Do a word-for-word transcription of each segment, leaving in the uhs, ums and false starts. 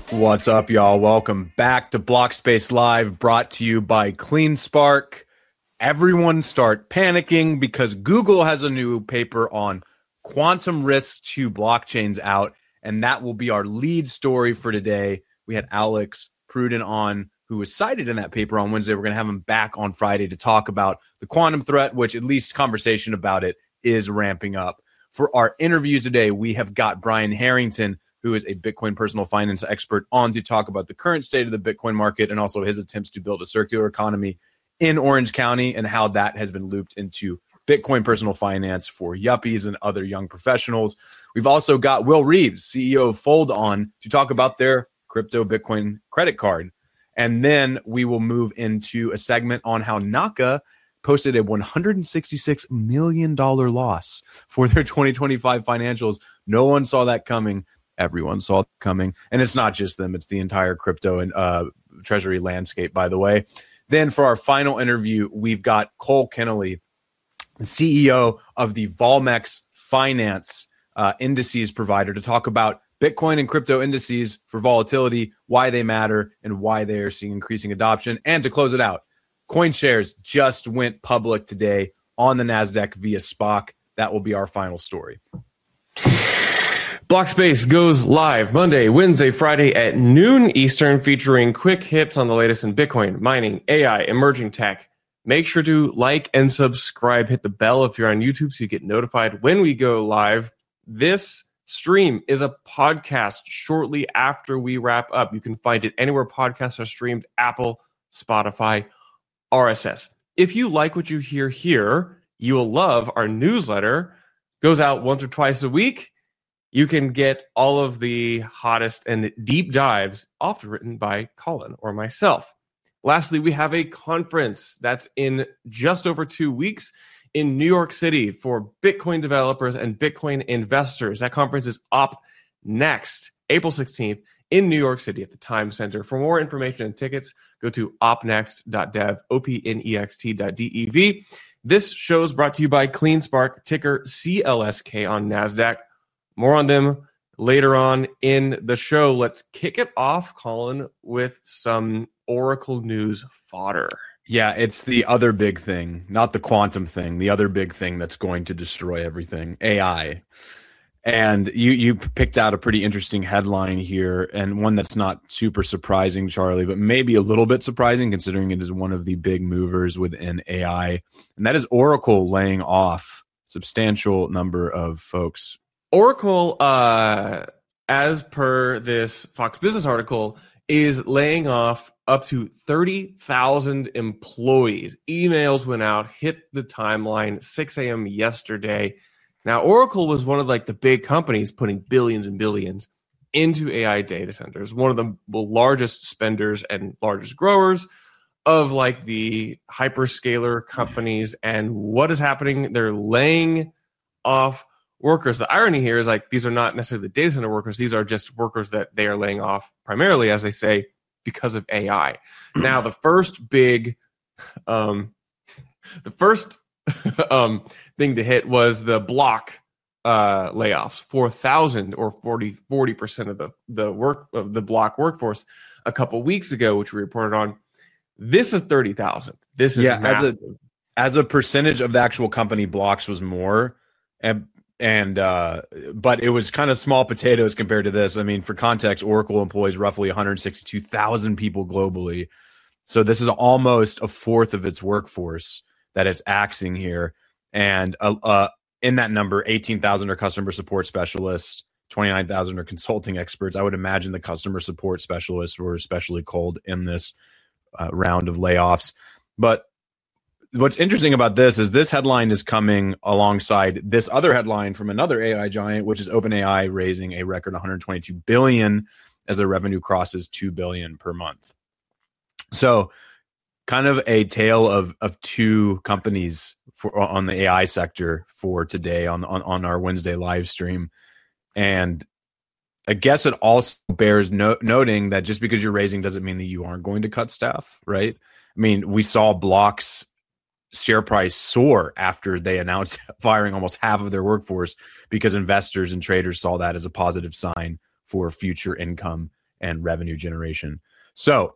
What's up, y'all? Welcome back to Blockspace Live, brought to you by CleanSpark. Everyone start panicking because Google has a new paper on quantum risks to blockchains out, and that will be our lead story for today. We had Alex Pruden on, who was cited in that paper on Wednesday. We're going to have him back on Friday to talk about the quantum threat, which at least conversation about it is ramping up. For our interviews today, we have got Brian Harrington, who is a Bitcoin personal finance expert, on to talk about the current state of the Bitcoin market and also his attempts to build a circular economy in Orange County and how that has been looped into Bitcoin personal finance for yuppies and other young professionals. We've also got Will Reeves, C E O of Fold, on to talk about their crypto Bitcoin credit card. And then we will move into a segment on how Naka posted a one hundred sixty-six million dollars loss for their twenty twenty-five financials. No one saw that coming. Everyone saw it coming. And it's not just them. It's the entire crypto and uh, treasury landscape, by the way. Then for our final interview, we've got Cole Kennelly, the C E O of the Volmex Finance uh, indices provider, to talk about Bitcoin and crypto indices for volatility, why they matter, and why they are seeing increasing adoption. And to close it out, CoinShares just went public today on the NASDAQ via S P O C. That will be our final story. Blockspace goes live Monday, Wednesday, Friday at noon Eastern, featuring quick hits on the latest in Bitcoin, mining, A I, emerging tech. Make sure to like and subscribe. Hit the bell if you're on YouTube so you get notified when we go live. This stream is a podcast shortly after we wrap up. You can find it anywhere podcasts are streamed: Apple, Spotify, R S S. If you like what you hear here, you will love our newsletter. Goes out once or twice a week. You can get all of the hottest and deep dives, often written by Colin or myself. Lastly, we have a conference that's in just over two weeks in New York City for Bitcoin developers and Bitcoin investors. That conference is up next, April sixteenth, in New York City at the Time Center. For more information and tickets, go to opnext dot dev, O P N E X T dot D E V. This show is brought to you by CleanSpark, ticker C L S K on NASDAQ. More on them later on in the show. Let's kick it off, Colin, with some Oracle news fodder. Yeah, it's the other big thing, not the quantum thing, the other big thing that's going to destroy everything, A I. And you you picked out a pretty interesting headline here, and one that's not super surprising, Charlie, but maybe a little bit surprising considering it is one of the big movers within A I. And that is Oracle laying off a substantial number of folks. Oracle, uh, as per this Fox Business article, is laying off up to thirty thousand employees. Emails went out, hit the timeline six a.m. yesterday. Now, Oracle was one of like the big companies putting billions and billions into A I data centers, one of the largest spenders and largest growers of like the hyperscaler companies. And what is happening? They're laying off workers. The irony here is like these are not necessarily the data center workers. These are just workers that they are laying off primarily, as they say, because of A I. Now, the first big, um, the first um, thing to hit was the Block uh, layoffs. four thousand or forty percent of the the work of the Block workforce a couple weeks ago, which we reported on. This is thirty thousand. This is yeah, massive. as a as a percentage of the actual company, Blocks was more. And And, uh, but it was kind of small potatoes compared to this. I mean, for context, Oracle employs roughly one hundred sixty-two thousand people globally. So this is almost a fourth of its workforce that it's axing here. And, uh, uh in that number, eighteen thousand are customer support specialists, twenty-nine thousand are consulting experts. I would imagine the customer support specialists were especially cold in this uh, round of layoffs. But what's interesting about this is this headline is coming alongside this other headline from another A I giant, which is OpenAI raising a record one hundred twenty-two billion dollars as their revenue crosses two billion dollars per month. So kind of a tale of of two companies for on the A I sector for today on on, on our Wednesday live stream. And I guess it also bears no, noting that just because you're raising doesn't mean that you aren't going to cut staff, right? I mean, we saw Block's share price soar after they announced firing almost half of their workforce because investors and traders saw that as a positive sign for future income and revenue generation. So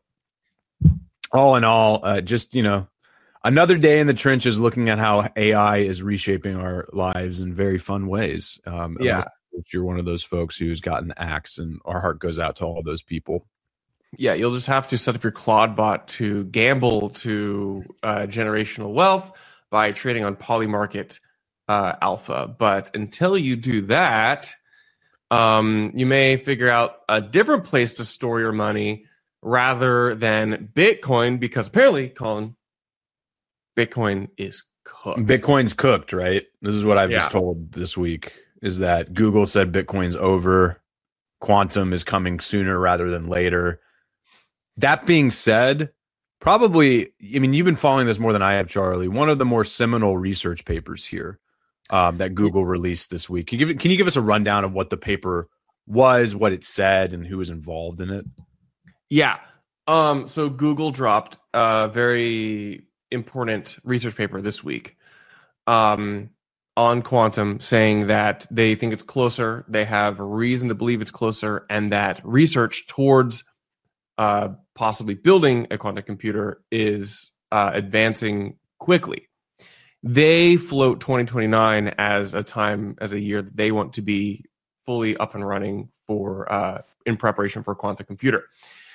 all in all, uh, just, you know, another day in the trenches looking at how A I is reshaping our lives in very fun ways. Um, Yeah. If you're one of those folks who's gotten the axe, and our heart goes out to all those people. Yeah, you'll just have to set up your Claude bot to gamble to uh, generational wealth by trading on Polymarket uh, Alpha. But until you do that, um, you may figure out a different place to store your money rather than Bitcoin, because apparently, Colin, Bitcoin is cooked. Bitcoin's cooked, right? This is what I've Yeah. just told this week, is that Google said Bitcoin's over. Quantum is coming sooner rather than later. That being said, probably, I mean, you've been following this more than I have, Charlie. One of the more seminal research papers here um, that Google released this week. Can you, give, can you give us a rundown of what the paper was, what it said, and who was involved in it? Yeah. Um, so Google dropped a very important research paper this week um, on quantum, saying that they think it's closer, they have a reason to believe it's closer, and that research towards uh, possibly building a quantum computer is uh, advancing quickly. They float twenty twenty-nine as a time, as a year that they want to be fully up and running for uh, in preparation for a quantum computer.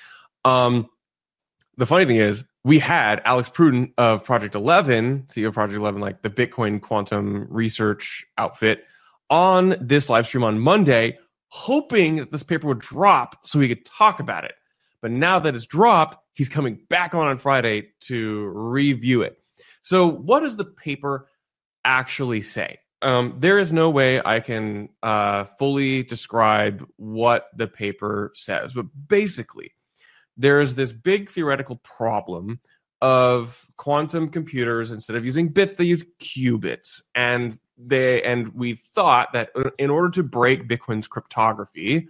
Um, the funny thing is, we had Alex Pruden of Project eleven, C E O of Project eleven, like the Bitcoin quantum research outfit, on this live stream on Monday, hoping that this paper would drop so we could talk about it. But now that it's dropped, he's coming back on on Friday to review it. So what does the paper actually say? Um, there is no way I can uh, fully describe what the paper says, but basically, there is this big theoretical problem of quantum computers. Instead of using bits, they use qubits, and they and we thought that in order to break Bitcoin's cryptography,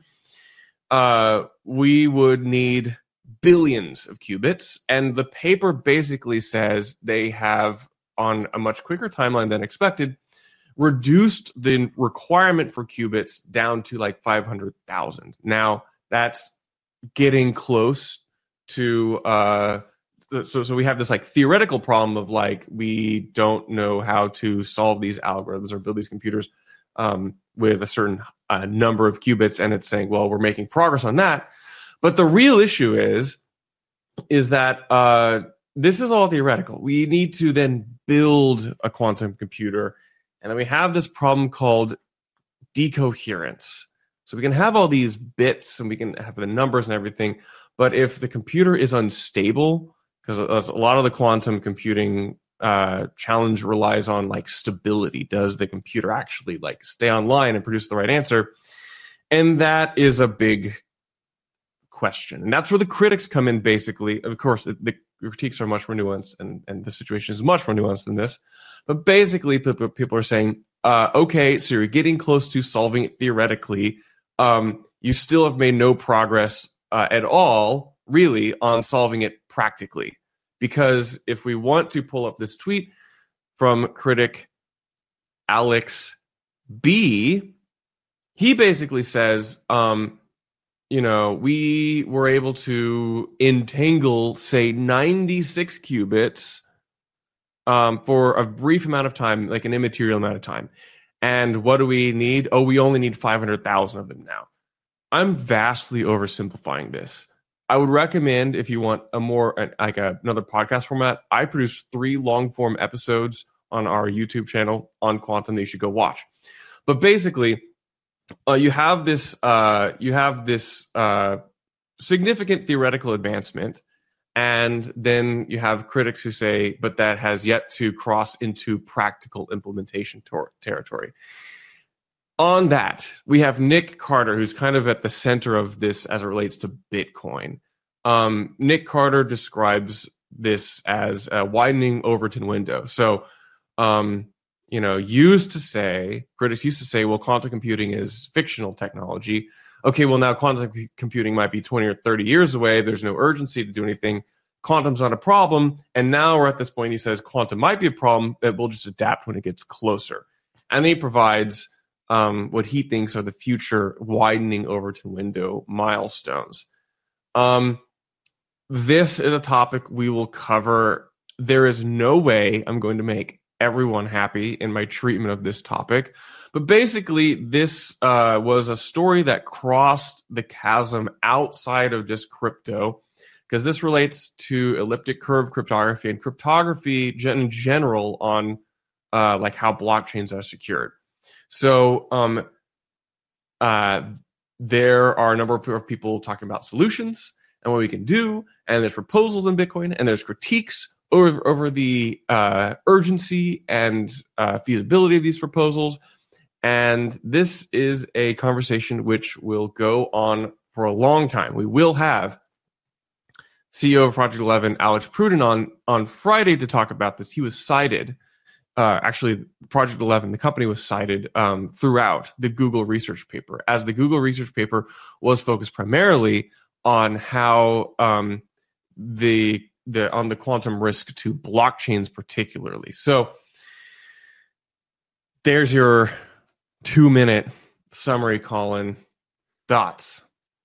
uh, we would need billions of qubits. And the paper basically says they have, on a much quicker timeline than expected, reduced the requirement for qubits down to like five hundred thousand. Now, that's getting close to uh so so we have this like theoretical problem of like, we don't know how to solve these algorithms or build these computers um with a certain uh, number of qubits, and it's saying, well, we're making progress on that. But the real issue is is that uh this is all theoretical. We need to then build a quantum computer, and then we have this problem called decoherence. So we can have all these bits and we can have the numbers and everything, but if the computer is unstable, because a lot of the quantum computing uh, challenge relies on like stability. Does the computer actually like stay online and produce the right answer? And that is a big question. And that's where the critics come in, basically. Of course, the, the critiques are much more nuanced, and, and the situation is much more nuanced than this. But basically, people, people are saying, uh, okay, so you're getting close to solving it theoretically. Um, you still have made no progress uh, at all, really, on solving it practically. Because if we want to pull up this tweet from critic Alex B, he basically says, um, you know, we were able to entangle, say, ninety-six qubits um, for a brief amount of time, like an immaterial amount of time. And what do we need? Oh, we only need five hundred thousand of them now. I'm vastly oversimplifying this. I would recommend, if you want a more, like a, another podcast format, I produce three long form episodes on our YouTube channel on quantum that you should go watch. But basically, uh, you have this, uh, you have this uh, significant theoretical advancement, and then you have critics who say, but that has yet to cross into practical implementation tor- territory. On that, we have Nick Carter, who's kind of at the center of this as it relates to Bitcoin. Um, Nick Carter describes this as a widening Overton window. So, um, you know, used to say, critics used to say, well, quantum computing is fictional technology. Okay, well, now quantum computing might be twenty or thirty years away. There's no urgency to do anything. Quantum's not a problem. And now we're at this point, he says, quantum might be a problem that we'll just adapt when it gets closer. And then he provides Um, what he thinks are the future widening Overton window milestones. Um, this is a topic we will cover. There is no way I'm going to make everyone happy in my treatment of this topic. But basically, this uh, was a story that crossed the chasm outside of just crypto, because this relates to elliptic curve cryptography and cryptography in general on uh, like how blockchains are secured. So um, uh, there are a number of people talking about solutions and what we can do, and there's proposals in Bitcoin, and there's critiques over, over the uh, urgency and uh, feasibility of these proposals. And this is a conversation which will go on for a long time. We will have C E O of Project eleven, Alex Pruden, on, on Friday to talk about this. He was cited, uh, actually, Project eleven, the company was cited um, throughout the Google research paper, as the Google research paper was focused primarily on how um, the the on the quantum risk to blockchains particularly. So there's your two-minute summary, Colin. Thoughts?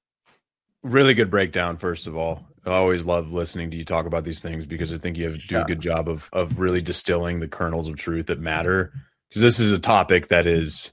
Really good breakdown, first of all. I always love listening to you talk about these things because I think you have to do yeah. a good job of of really distilling the kernels of truth that matter. Because this is a topic that is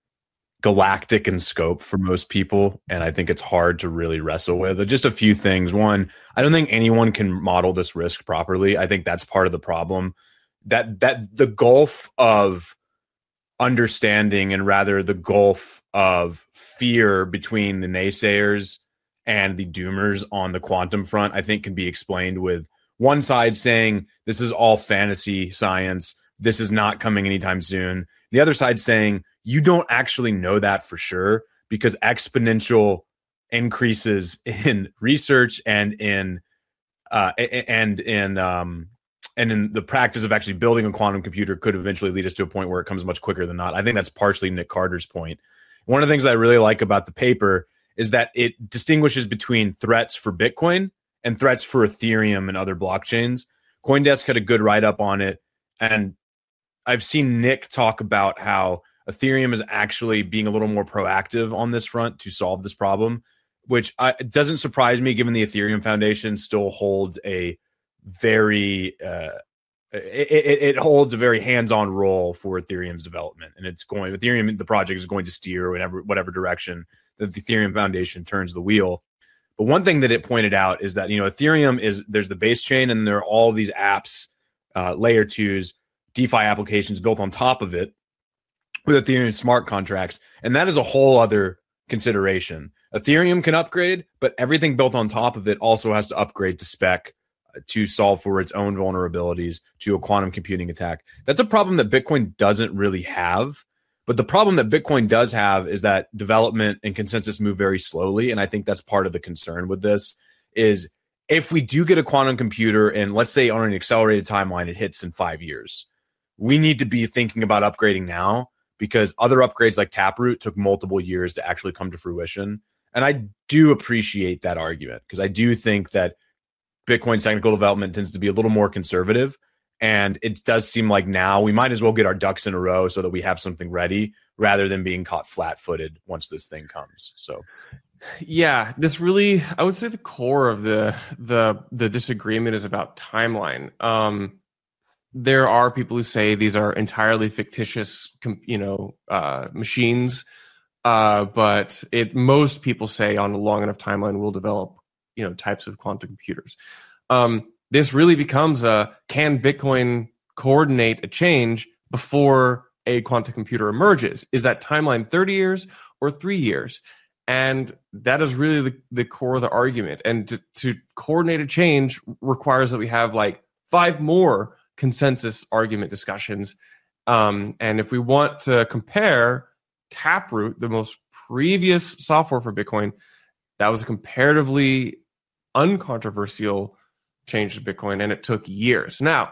galactic in scope for most people, and I think it's hard to really wrestle with. Just a few things. One, I don't think anyone can model this risk properly. I think that's part of the problem. That that the gulf of understanding, and rather the gulf of fear between the naysayers and the doomers on the quantum front, I think can be explained with one side saying this is all fantasy science, this is not coming anytime soon. The other side saying you don't actually know that for sure, because exponential increases in research and in uh, and in um, and in the practice of actually building a quantum computer could eventually lead us to a point where it comes much quicker than not. I think that's partially Nick Carter's point. One of the things I really like about the paper is that it distinguishes between threats for Bitcoin and threats for Ethereum and other blockchains. CoinDesk had a good write-up on it, and I've seen Nick talk about how Ethereum is actually being a little more proactive on this front to solve this problem, which I, it doesn't surprise me given the Ethereum Foundation still holds a very uh, it, it, it holds a very hands-on role for Ethereum's development, and it's going Ethereum the project is going to steer whatever whatever direction that the Ethereum Foundation turns the wheel. But one thing that it pointed out is that, you know, Ethereum is there's the base chain, and there are all these apps, uh, layer twos, DeFi applications built on top of it with Ethereum smart contracts, and that is a whole other consideration. Ethereum can upgrade, but everything built on top of it also has to upgrade to spec to solve for its own vulnerabilities to a quantum computing attack. That's a problem that Bitcoin doesn't really have. But the problem that Bitcoin does have is that development and consensus move very slowly. And I think that's part of the concern with this is if we do get a quantum computer and let's say on an accelerated timeline, it hits in five years, we need to be thinking about upgrading now, because other upgrades like Taproot took multiple years to actually come to fruition. And I do appreciate that argument, because I do think that Bitcoin's technical development tends to be a little more conservative. And it does seem like now we might as well get our ducks in a row so that we have something ready rather than being caught flat-footed once this thing comes. So, yeah, this really, I would say the core of the the the disagreement is about timeline. Um, there are people who say these are entirely fictitious, you know, uh, machines, uh, but it most people say on a long enough timeline we'll develop, you know, types of quantum computers. Um, This really becomes a, can Bitcoin coordinate a change before a quantum computer emerges? Is that timeline thirty years or three years? And that is really the, the core of the argument. And to, to coordinate a change requires that we have like five more consensus argument discussions. Um, and if we want to compare Taproot, the most previous software for Bitcoin, that was a comparatively uncontroversial change to Bitcoin, and it took years. Now,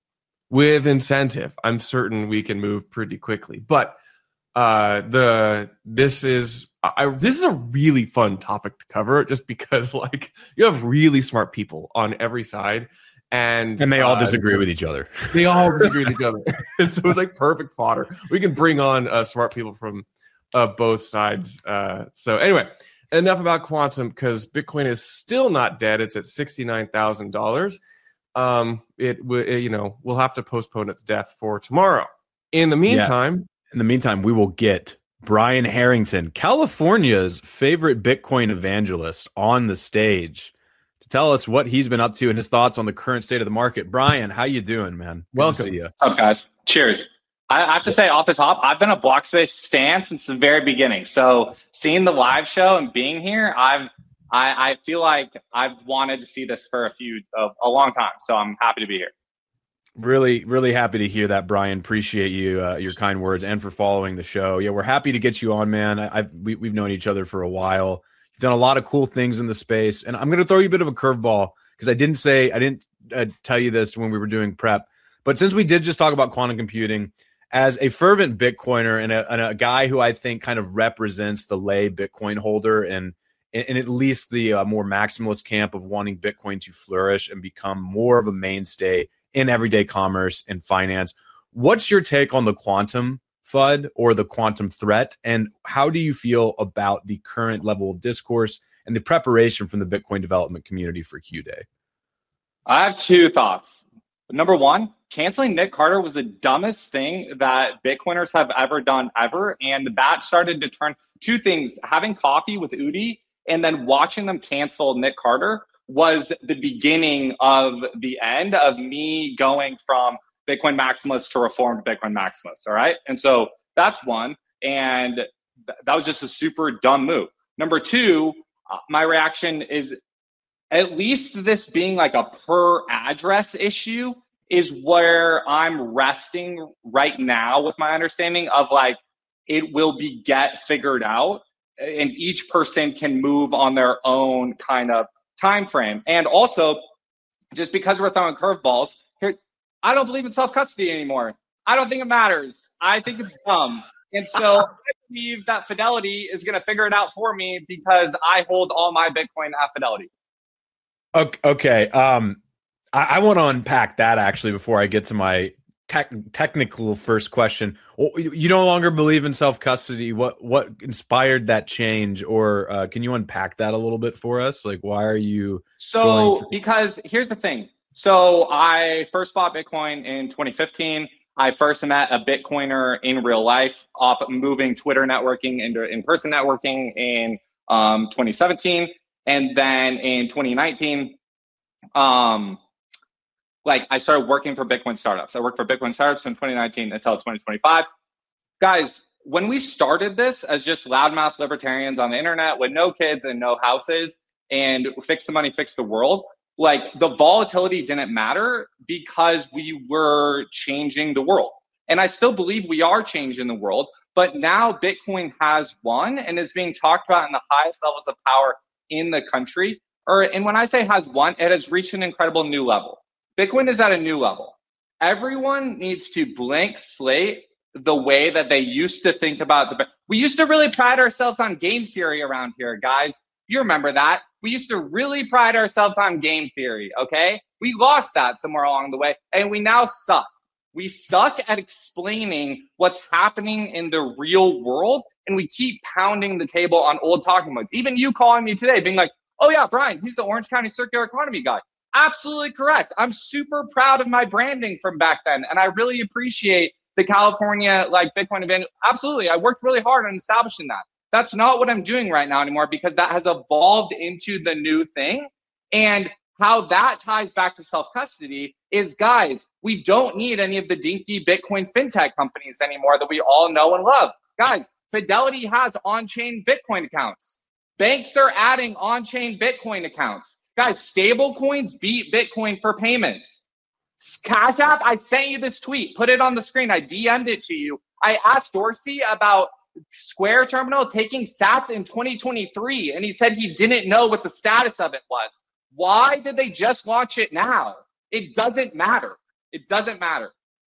with incentive, I'm certain we can move pretty quickly. But uh, the this is I, this is a really fun topic to cover, just because like you have really smart people on every side, and and they all uh, disagree with each other. They all disagree with each other, and so it's like perfect fodder. We can bring on uh, smart people from uh, both sides. Uh, so anyway. enough about quantum, because Bitcoin is still not dead. It's at sixty-nine thousand dollars. Um, it w- you know, we'll have to postpone its death for tomorrow. In the meantime, yeah. in the meantime, we will get Brian Harrington, California's favorite Bitcoin evangelist, on the stage to tell us what he's been up to and his thoughts on the current state of the market. Brian, how you doing, man? Good Welcome. to see you. What's up, guys? Cheers. I have to say off the top, I've been a Blockspace stan since the very beginning. So seeing the live show and being here, I've I, I feel like I've wanted to see this for a few uh, a long time. So I'm happy to be here. Really, really happy to hear that, Brian. Appreciate you, uh, your kind words, and for following the show. Yeah, we're happy to get you on, man. I, I've we, we've known each other for a while. You've done a lot of cool things in the space, and I'm going to throw you a bit of a curveball because I didn't say I didn't uh, tell you this when we were doing prep, but since we did just talk about quantum computing, as a fervent Bitcoiner and a, and a guy who I think kind of represents the lay Bitcoin holder and in at least the uh, more maximalist camp of wanting Bitcoin to flourish and become more of a mainstay in everyday commerce and finance. What's your take on the quantum F U D or the quantum threat? And how do you feel about the current level of discourse and the preparation from the Bitcoin development community for Q Day? I have two thoughts. Number one, canceling Nick Carter was the dumbest thing that Bitcoiners have ever done ever. And that started to turn two things. Having coffee with Udi and then watching them cancel Nick Carter was the beginning of the end of me going from Bitcoin maximalist to reformed Bitcoin maximalist. All right. And so that's one. And th- that was just a super dumb move. Number two, uh, my reaction is at least this being like a per address issue is where I'm resting right now with my understanding of like, it will be get figured out and each person can move on their own kind of time frame. And also, just because we're throwing curveballs here, I don't believe in self-custody anymore. I don't think it matters. I think it's dumb. And so I believe that Fidelity is going to figure it out for me because I hold all my Bitcoin at Fidelity. Okay. Um, I, I want to unpack that actually before I get to my tech, technical first question. You no longer believe in self-custody. What what inspired that change? Or uh, can you unpack that a little bit for us? Like, why are you? So, for- because here's the thing. So I first bought Bitcoin in twenty fifteen. I first met a Bitcoiner in real life off of moving Twitter networking into in-person networking in um, twenty seventeen. And then in twenty nineteen, um, like I started working for Bitcoin startups. I worked for Bitcoin startups from twenty nineteen until twenty twenty-five. Guys, when we started this as just loudmouth libertarians on the internet with no kids and no houses and fix the money, fix the world, like the volatility didn't matter because we were changing the world. And I still believe we are changing the world, but now Bitcoin has won and is being talked about in the highest levels of power in the country. Or, and when I say has won, it has reached an incredible new level. Bitcoin is at a new level. Everyone needs to blank slate the way that they used to think about the. We used to really pride ourselves on game theory around here, guys. You remember that. We used to really pride ourselves on game theory, okay? We lost that somewhere along the way, and we now suck. We suck at explaining what's happening in the real world, and we keep pounding the table on old talking points. Even you calling me today, being like, oh yeah, Brian, he's the Orange County Circular Economy guy. Absolutely correct. I'm super proud of my branding from back then, and I really appreciate the California like Bitcoin event. Absolutely, I worked really hard on establishing that. That's not what I'm doing right now anymore because that has evolved into the new thing. And how that ties back to self-custody is, guys, we don't need any of the dinky Bitcoin fintech companies anymore that we all know and love. Guys, Fidelity has on-chain Bitcoin accounts. Banks are adding on-chain Bitcoin accounts. Guys, stable coins beat Bitcoin for payments. Cash App, I sent you this tweet. Put it on the screen. I D M'd it to you. I asked Dorsey about Square Terminal taking sats in twenty twenty-three, and he said he didn't know what the status of it was. Why did they just launch it now? It doesn't matter. It doesn't matter.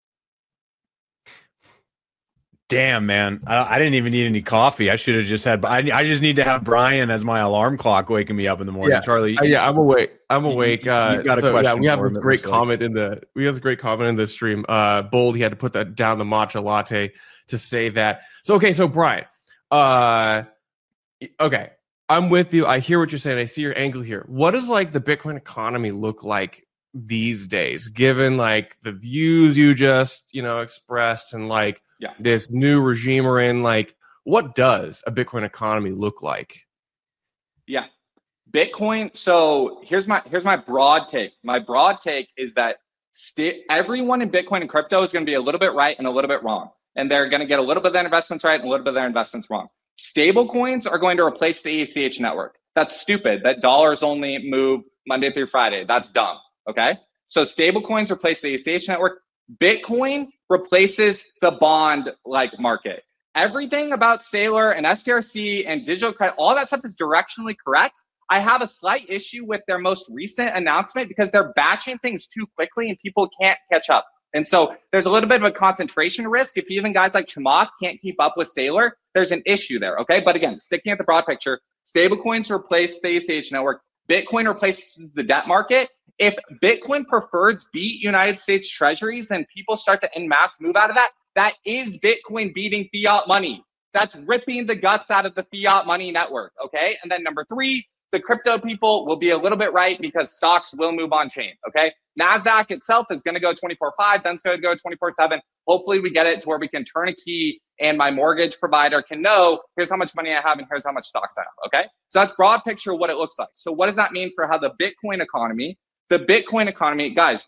Damn, man. I, I didn't even need any coffee. I should have just had, I, I just need to have Brian as my alarm clock waking me up in the morning. Yeah. Charlie. Uh, yeah, I'm awake. I'm awake. Uh, You've got a so, question yeah, we have for a him, great it looks comment in the, we have a great comment in this stream. Uh, Bold, he had to put that down the matcha latte to say that. So, okay. So Brian, uh, okay. I'm with you. I hear what you're saying. I see your angle here. What does like the Bitcoin economy look like these days, given like the views you just, you know, expressed and like yeah. this new regime we're in? Like, what does a Bitcoin economy look like? Yeah. Bitcoin. So here's my here's my broad take. My broad take is that st- everyone in Bitcoin and crypto is going to be a little bit right and a little bit wrong. And they're going to get a little bit of their investments right and a little bit of their investments wrong. Stable coins are going to replace the A C H network. That's stupid. That dollars only move Monday through Friday. That's dumb. Okay. So stable coins replace the A C H network. Bitcoin replaces the bond like market. Everything about Saylor and S T R C and digital credit, all that stuff is directionally correct. I have a slight issue with their most recent announcement because they're batching things too quickly and people can't catch up. And so there's a little bit of a concentration risk. If even guys like Chamath can't keep up with Saylor, there's an issue there, okay? But again, sticking at the broad picture, stablecoins replace the A C H network. Bitcoin replaces the debt market. If Bitcoin prefers beat United States treasuries and people start to en masse move out of that, that is Bitcoin beating fiat money. That's ripping the guts out of the fiat money network, okay? And then number three, the crypto people will be a little bit right because stocks will move on chain, okay? NASDAQ itself is going to go twenty-four five, then it's going to go twenty-four seven. Hopefully we get it to where we can turn a key and my mortgage provider can know, here's how much money I have and here's how much stocks I have, okay? So that's broad picture of what it looks like. So what does that mean for how the Bitcoin economy, the Bitcoin economy, guys,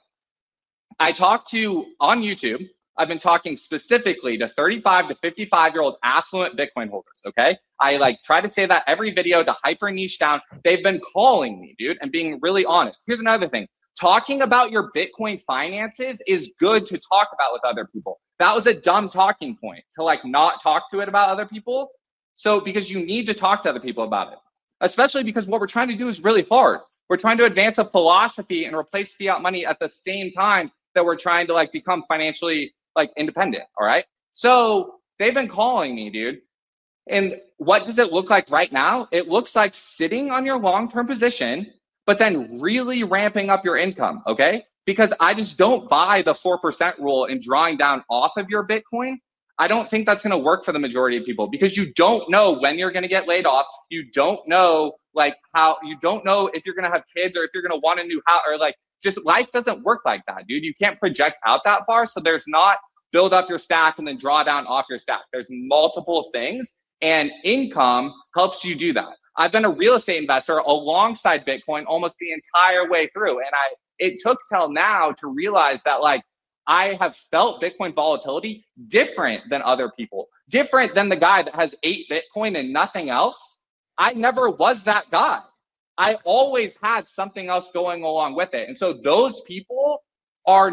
I talked to, on YouTube, I've been talking specifically to thirty-five to fifty-five-year-old affluent Bitcoin holders, okay? I like try to say that every video to hyper niche down. They've been calling me, dude, and being really honest. Here's another thing. Talking about your Bitcoin finances is good to talk about with other people. That was a dumb talking point to like not talk to it about other people. So because you need to talk to other people about it, especially because what we're trying to do is really hard. We're trying to advance a philosophy and replace fiat money at the same time that we're trying to like become financially like independent. All right. So they've been calling me, dude. And what does it look like right now? It looks like sitting on your long-term position, but then really ramping up your income. Okay. Because I just don't buy the four percent rule and drawing down off of your Bitcoin. I don't think that's going to work for the majority of people because you don't know when you're going to get laid off. You don't know like how, you don't know if you're going to have kids or if you're going to want a new house or like just life doesn't work like that, dude. You can't project out that far. So there's not build up your stack and then draw down off your stack. There's multiple things and income helps you do that. I've been a real estate investor alongside Bitcoin almost the entire way through. And I, it took till now to realize that like, I have felt Bitcoin volatility different than other people, different than the guy that has eight Bitcoin and nothing else. I never was that guy. I always had something else going along with it. And so those people are,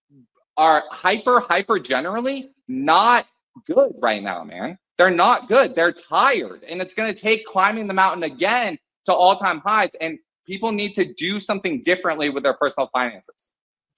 are hyper, hyper generally not good right now, man. They're not good. They're tired. And it's going to take climbing the mountain again to all-time highs. And people need to do something differently with their personal finances.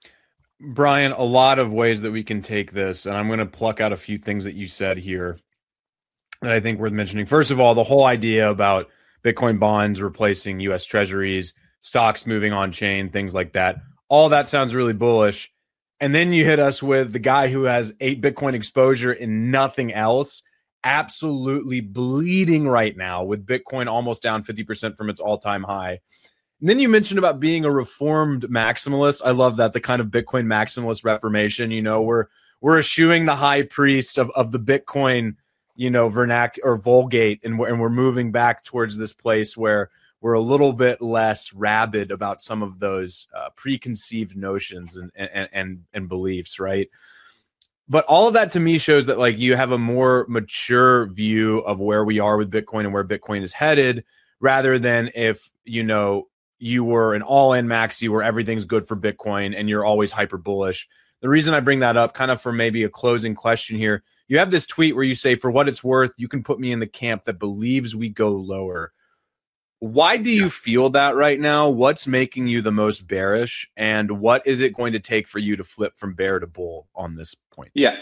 Brian, a lot of ways that we can take this, and I'm going to pluck out a few things that you said here that I think worth mentioning. First of all, the whole idea about Bitcoin bonds replacing U S treasuries, stocks moving on chain, things like that. All that sounds really bullish. And then you hit us with the guy who has eight Bitcoin exposure and nothing else, absolutely bleeding right now with Bitcoin almost down fifty percent from its all-time high. And then you mentioned about being a reformed maximalist. I love that, the kind of Bitcoin maximalist reformation. You know, we're we're eschewing the high priest of, of the Bitcoin, you know, vernac or vulgate, and we're, and we're moving back towards this place where we're a little bit less rabid about some of those uh, preconceived notions and, and and and beliefs, right? But all of that to me shows that like you have a more mature view of where we are with Bitcoin and where Bitcoin is headed, rather than if, you know, you were an all-in maxi where everything's good for Bitcoin and you're always hyper bullish. The reason I bring that up, kind of for maybe a closing question here, you have this tweet where you say, for what it's worth, you can put me in the camp that believes we go lower. Why do you feel that right now? What's making you the most bearish? And what is it going to take for you to flip from bear to bull on this point? Yeah.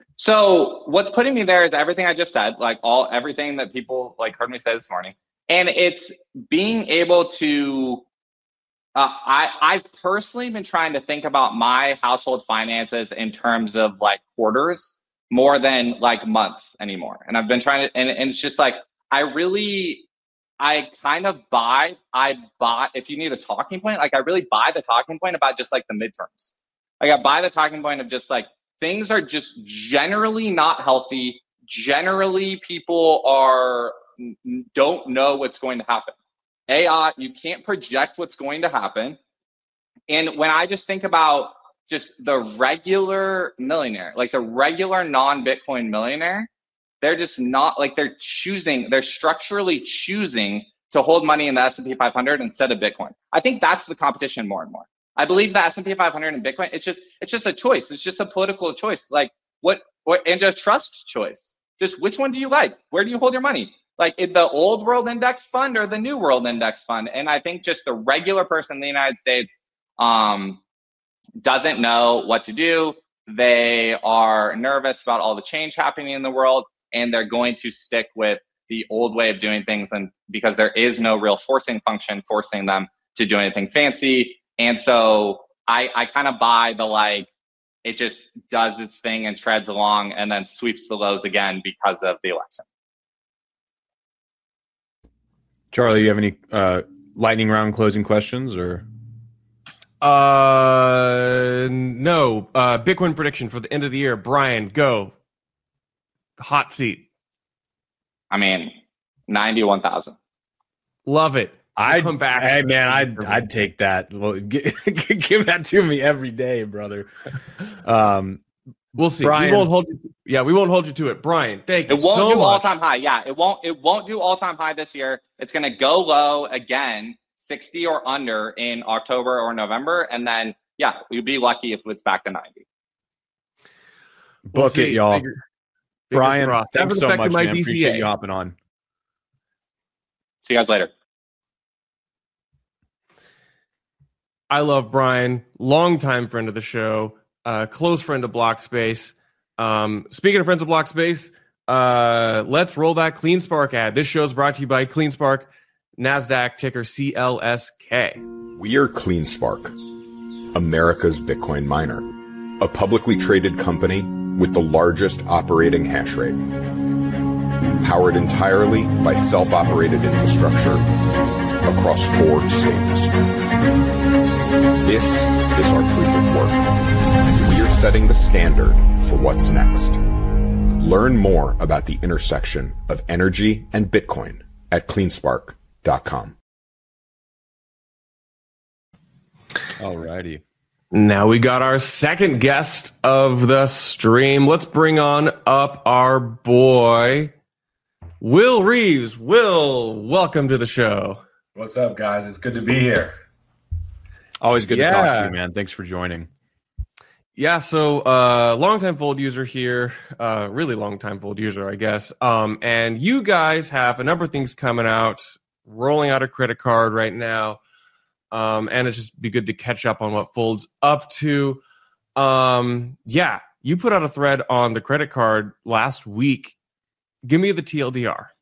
So what's putting me there is everything I just said, like all everything that people like heard me say this morning. And it's being able to, uh, I, I've personally been trying to think about my household finances in terms of like quarters more than like months anymore. And I've been trying to, and, and it's just like, I really, I kind of buy, I buy, if you need a talking point, like I really buy the talking point about just like the midterms. Like I buy the talking point of just like things are just generally not healthy. Generally, people are, don't know what's going to happen. A I, you can't project what's going to happen. And when I just think about just the regular millionaire, like the regular non-Bitcoin millionaire, they're just not like they're choosing, they're structurally choosing to hold money in the S and P five hundred instead of Bitcoin. I think that's the competition more and more. I believe the S and P five hundred and Bitcoin, it's just, it's just a choice. It's just a political choice. Like what, what and a trust choice. Just which one do you like? Where do you hold your money? Like in the old world index fund or the new world index fund? And I think just the regular person in the United States um, doesn't know what to do. They are nervous about all the change happening in the world, and they're going to stick with the old way of doing things, and because there is no real forcing function forcing them to do anything fancy. And so I, I kind of buy the like, it just does its thing and treads along and then sweeps the lows again because of the election. Charlie, you have any uh, lightning round closing questions or? Uh, no. Uh, Bitcoin prediction for the end of the year. Brian, go. Hot seat. I mean, ninety-one thousand. Love it. I'd come back. Hey man, I'd I'd take that. Well, give, give that to me every day, brother. Um, we'll see. Brian, we won't hold you. To, yeah, we won't hold you to it, Brian. Thank you. It won't so do much. all time high. Yeah, it won't. It won't do all time high this year. It's gonna go low again, sixty or under in October or November, and then yeah, we'd be lucky if it's back to ninety. Book We'll it, see. y'all. Figure, Brian, crossed. thanks so much, my man. D C A. Appreciate you hopping on. See you guys later. I love Brian, longtime friend of the show, uh, close friend of Blockspace. Um, speaking of friends of Blockspace, uh, let's roll that CleanSpark ad. This show is brought to you by CleanSpark, NASDAQ ticker C L S K. We are CleanSpark, America's Bitcoin miner, a publicly traded company with the largest operating hash rate, powered entirely by self-operated infrastructure across four states. This is our proof of work. We are setting the standard for what's next. Learn more about the intersection of energy and Bitcoin at cleanspark dot com. All righty. Now we got our second guest of the stream. Let's bring on up our boy, Will Reeves. Will, welcome to the show. What's up, guys? It's good to be here. Always good Yeah. to talk to you, man. Thanks for joining. Yeah, so uh, long-time Fold user here, uh, really long-time Fold user, I guess. Um, and you guys have a number of things coming out, rolling out a credit card right now. Um, and it'd just be good to catch up on what Fold's up to. Um, yeah, you put out a thread on the credit card last week. Give me the T L D R.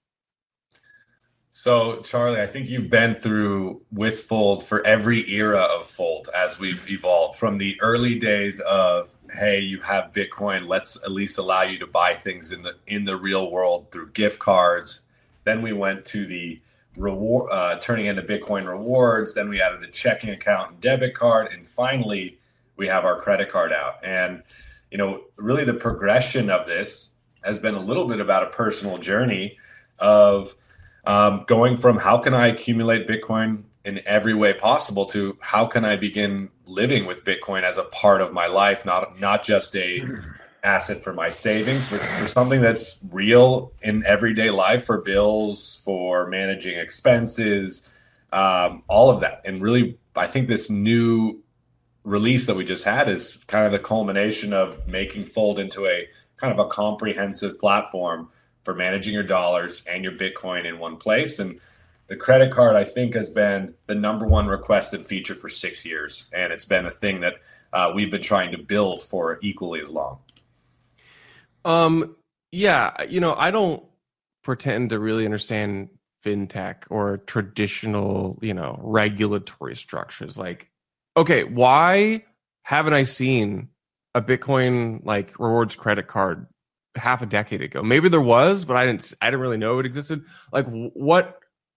So, Charlie, I think you've been through with Fold for every era of Fold as we've evolved from the early days of, hey, you have Bitcoin, let's at least allow you to buy things in the in the real world through gift cards. Then we went to the reward, uh, turning into Bitcoin rewards. Then we added a checking account and debit card, and finally we have our credit card out. And you know, really, the progression of this has been a little bit about a personal journey of Um, going from how can I accumulate Bitcoin in every way possible to how can I begin living with Bitcoin as a part of my life, not not just a asset for my savings, but for something that's real in everyday life, for bills, for managing expenses, um, all of that. And really, I think this new release that we just had is kind of the culmination of making Fold into a kind of a comprehensive platform for managing your dollars and your Bitcoin in one place. And the credit card, I think, has been the number one requested feature for six years. And it's been a thing that uh, we've been trying to build for equally as long. Um, yeah, you know, I don't pretend to really understand fintech or traditional, you know, regulatory structures. Like, okay, why haven't I seen a Bitcoin like rewards credit card half a decade ago? Maybe there was, but I didn't I didn't really know it existed. Like what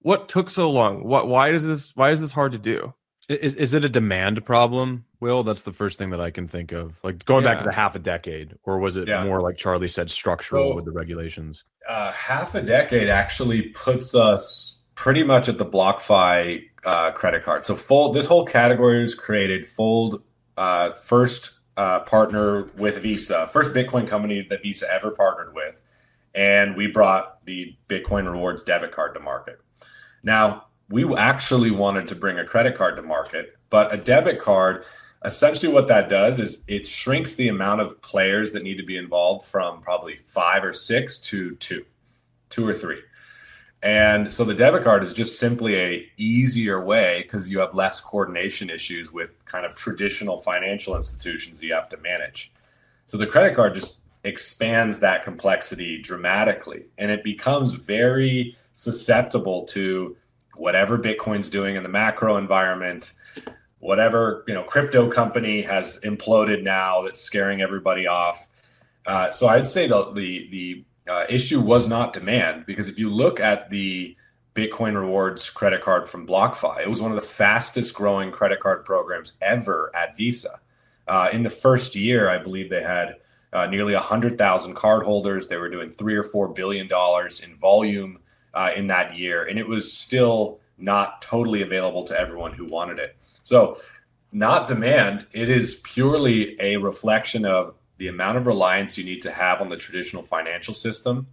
what took so long? What why is this why is this hard to do? Is, is it a demand problem, Will? That's the first thing that I can think of. Like going Yeah. back to the half a decade, or was it Yeah. more like Charlie said, structural So- with the regulations? Uh, half a decade actually puts us pretty much at the BlockFi uh, credit card. So Fold, this whole category was created. Fold uh, first uh, partner with Visa, first Bitcoin company that Visa ever partnered with, and we brought the Bitcoin Rewards debit card to market. Now, we actually wanted to bring a credit card to market, but a debit card, essentially what that does is it shrinks the amount of players that need to be involved from probably five or six to two, two or three. And so the debit card is just simply a easier way because you have less coordination issues with kind of traditional financial institutions that you have to manage. So the credit card just expands that complexity dramatically, and it becomes very susceptible to whatever Bitcoin's doing in the macro environment, whatever, you know, crypto company has imploded now that's scaring everybody off. Uh, so I'd say the the the uh, issue was not demand, because if you look at the Bitcoin Rewards credit card from BlockFi, it was one of the fastest growing credit card programs ever at Visa. Uh, in the first year, I believe they had uh, nearly one hundred thousand cardholders. They were doing three or four billion dollars in volume Uh, in that year, and it was still not totally available to everyone who wanted it. So not demand, it is purely a reflection of the amount of reliance you need to have on the traditional financial system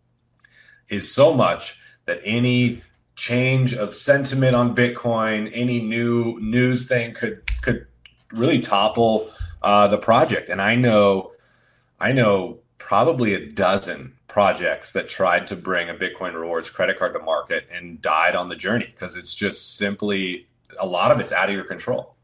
is so much that any change of sentiment on Bitcoin, any new news thing could could really topple uh, the project. And I know, I know probably a dozen projects that tried to bring a Bitcoin Rewards credit card to market and died on the journey because it's just simply, a lot of it's out of your control.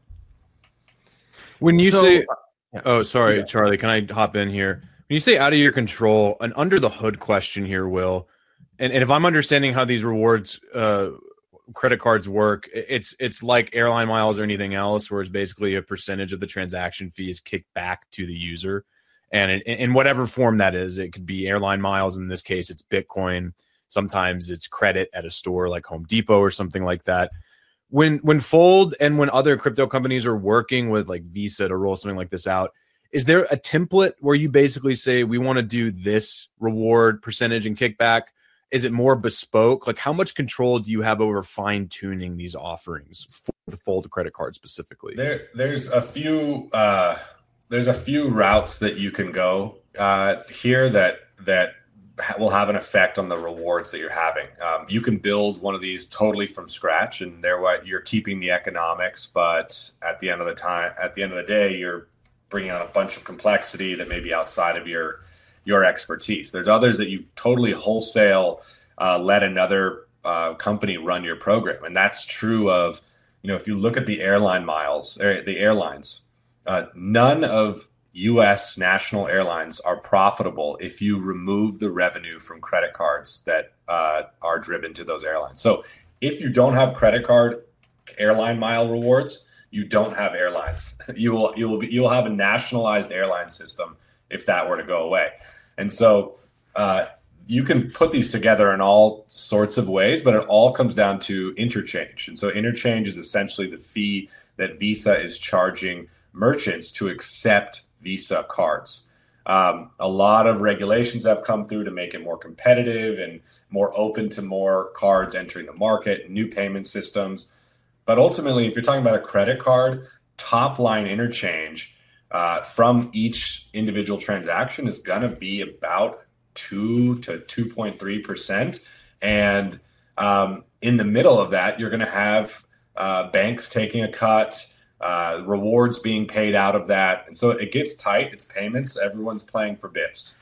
When you So- say, Yeah. oh, sorry, Yeah. Charlie, can I hop in here? When you say out of your control, an under the hood question here, Will, and, and if I'm understanding how these rewards uh, credit cards work, it's it's like airline miles or anything else, where it's basically a percentage of the transaction fee is kicked back to the user. And in, in whatever form that is, it could be airline miles. In this case, it's Bitcoin. Sometimes it's credit at a store like Home Depot or something like that. When when Fold and when other crypto companies are working with like Visa to roll something like this out, is there a template where you basically say, we want to do this reward percentage and kickback? Is it more bespoke? Like, how much control do you have over fine tuning these offerings for the Fold credit card specifically? There, there's a few, uh, there's a few routes that you can go uh, here that that ha- will have an effect on the rewards that you're having. Um, you can build one of these totally from scratch, and there what you're keeping the economics, but at the end of the time, at the end of the day, you're bringing on a bunch of complexity that may be outside of your your expertise. There's others that you've totally wholesale uh, let another uh, company run your program, and that's true of, you know, if you look at the airline miles, er, the airlines, uh, none of U S national airlines are profitable if you remove the revenue from credit cards that uh, are driven to those airlines. So if you don't have credit card airline mile rewards, you don't have airlines. You will you will be, you will have a nationalized airline system if that were to go away. And so uh, you can put these together in all sorts of ways, but it all comes down to interchange. And so interchange is essentially the fee that Visa is charging merchants to accept Visa cards. Um, a lot of regulations have come through to make it more competitive and more open to more cards entering the market, new payment systems. But ultimately, if you're talking about a credit card, top line interchange uh, from each individual transaction is going to be about two to two point three percent. And um, in the middle of that, you're going to have uh, banks taking a cut, uh, rewards being paid out of that. And so it gets tight. It's payments. Everyone's playing for bips.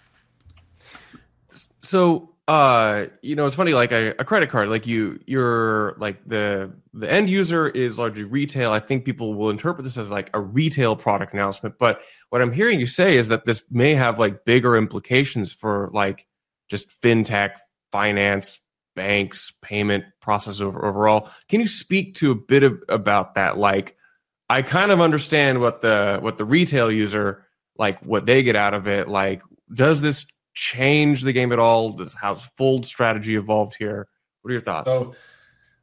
So, uh, you know, it's funny, like a, a credit card, like you, you're like the, the end user is largely retail. I think people will interpret this as like a retail product announcement. But what I'm hearing you say is that this may have like bigger implications for like just fintech, finance, banks, payment process over, overall. Can you speak to a bit of, about that? Like, I kind of understand what the, what the retail user, like what they get out of it. Like, does this change the game at all? Does how's Fold strategy evolved here? What are your thoughts? So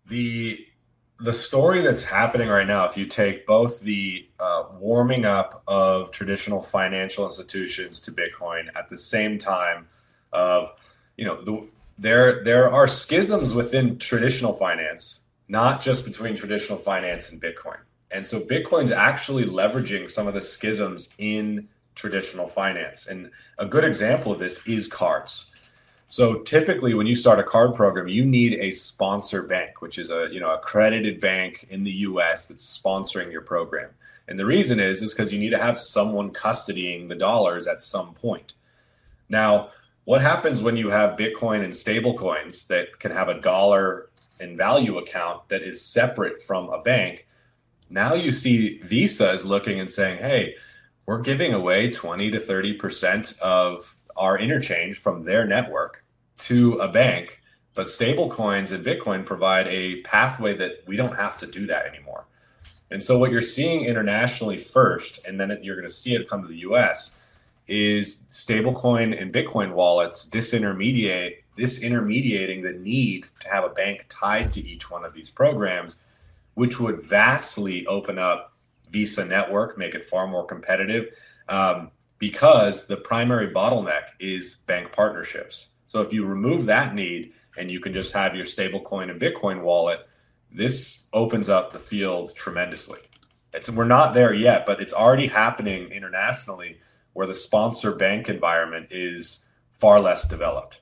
the the story that's happening right now, if you take both the uh, warming up of traditional financial institutions to Bitcoin at the same time of, you know, the, there there are schisms within traditional finance, not just between traditional finance and Bitcoin. And so Bitcoin's actually leveraging some of the schisms in traditional finance. And a good example of this is cards. So typically when you start a card program, you need a sponsor bank, which is a, you know, accredited bank in the U S that's sponsoring your program. And the reason is, is because you need to have someone custodying the dollars at some point. Now, what happens when you have Bitcoin and stable coins that can have a dollar in value account that is separate from a bank? Now you see Visa is looking and saying, hey, we're giving away twenty to thirty percent of our interchange from their network to a bank, but stable coins and Bitcoin provide a pathway that we don't have to do that anymore. And so what you're seeing internationally first, and then you're going to see it come to the U S, is stablecoin and Bitcoin wallets disintermediate, disintermediating the need to have a bank tied to each one of these programs, which would vastly open up Visa network, make it far more competitive, um, because the primary bottleneck is bank partnerships. So if you remove that need and you can just have your stablecoin and Bitcoin wallet, this opens up the field tremendously. It's, we're not there yet, but it's already happening internationally where the sponsor bank environment is far less developed.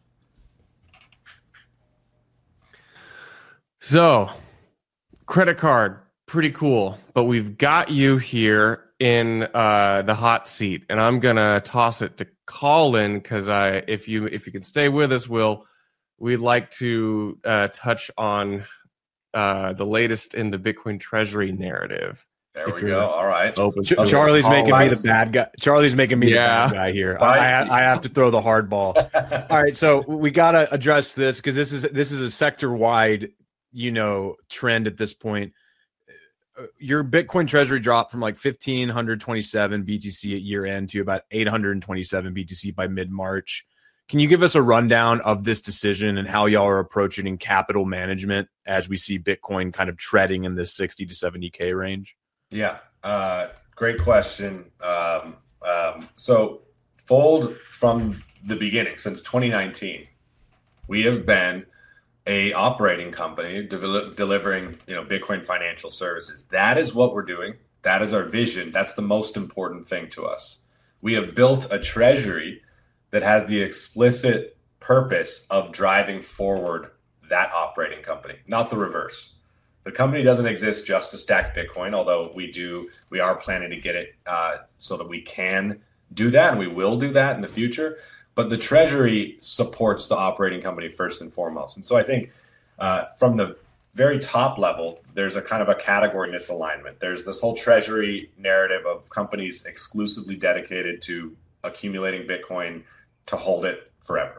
So, credit card, pretty cool, but we've got you here in uh, the hot seat, and I'm gonna toss it to Colin because I, if you if you can stay with us, Will, we'd like to uh, touch on uh, the latest in the Bitcoin Treasury narrative. There we go. All right. Open. Ch- Charlie's making me the bad guy. Charlie's making me yeah. the bad guy here. I, I have to throw the hard ball. All right, so we gotta address this because this is this is a sector wide, you know, trend at this point. Your Bitcoin Treasury dropped from like fifteen twenty-seven B T C at year end to about eight hundred twenty-seven B T C by mid March. Can you give us a rundown of this decision and how y'all are approaching in capital management as we see Bitcoin kind of treading in this sixty to seventy K range? Yeah, uh, great question. Um, um, so Fold from the beginning, since twenty nineteen, we have been a operating company de- delivering, you know, Bitcoin financial services. That is what we're doing. That is our vision. That's the most important thing to us. We have built a treasury that has the explicit purpose of driving forward that operating company, not the reverse. The company doesn't exist just to stack Bitcoin, although we do, we are planning to get it uh, so that we can do that, and we will do that in the future. But the treasury supports the operating company first and foremost. And so I think uh, from the very top level, there's a kind of a category misalignment. There's this whole treasury narrative of companies exclusively dedicated to accumulating Bitcoin to hold it forever.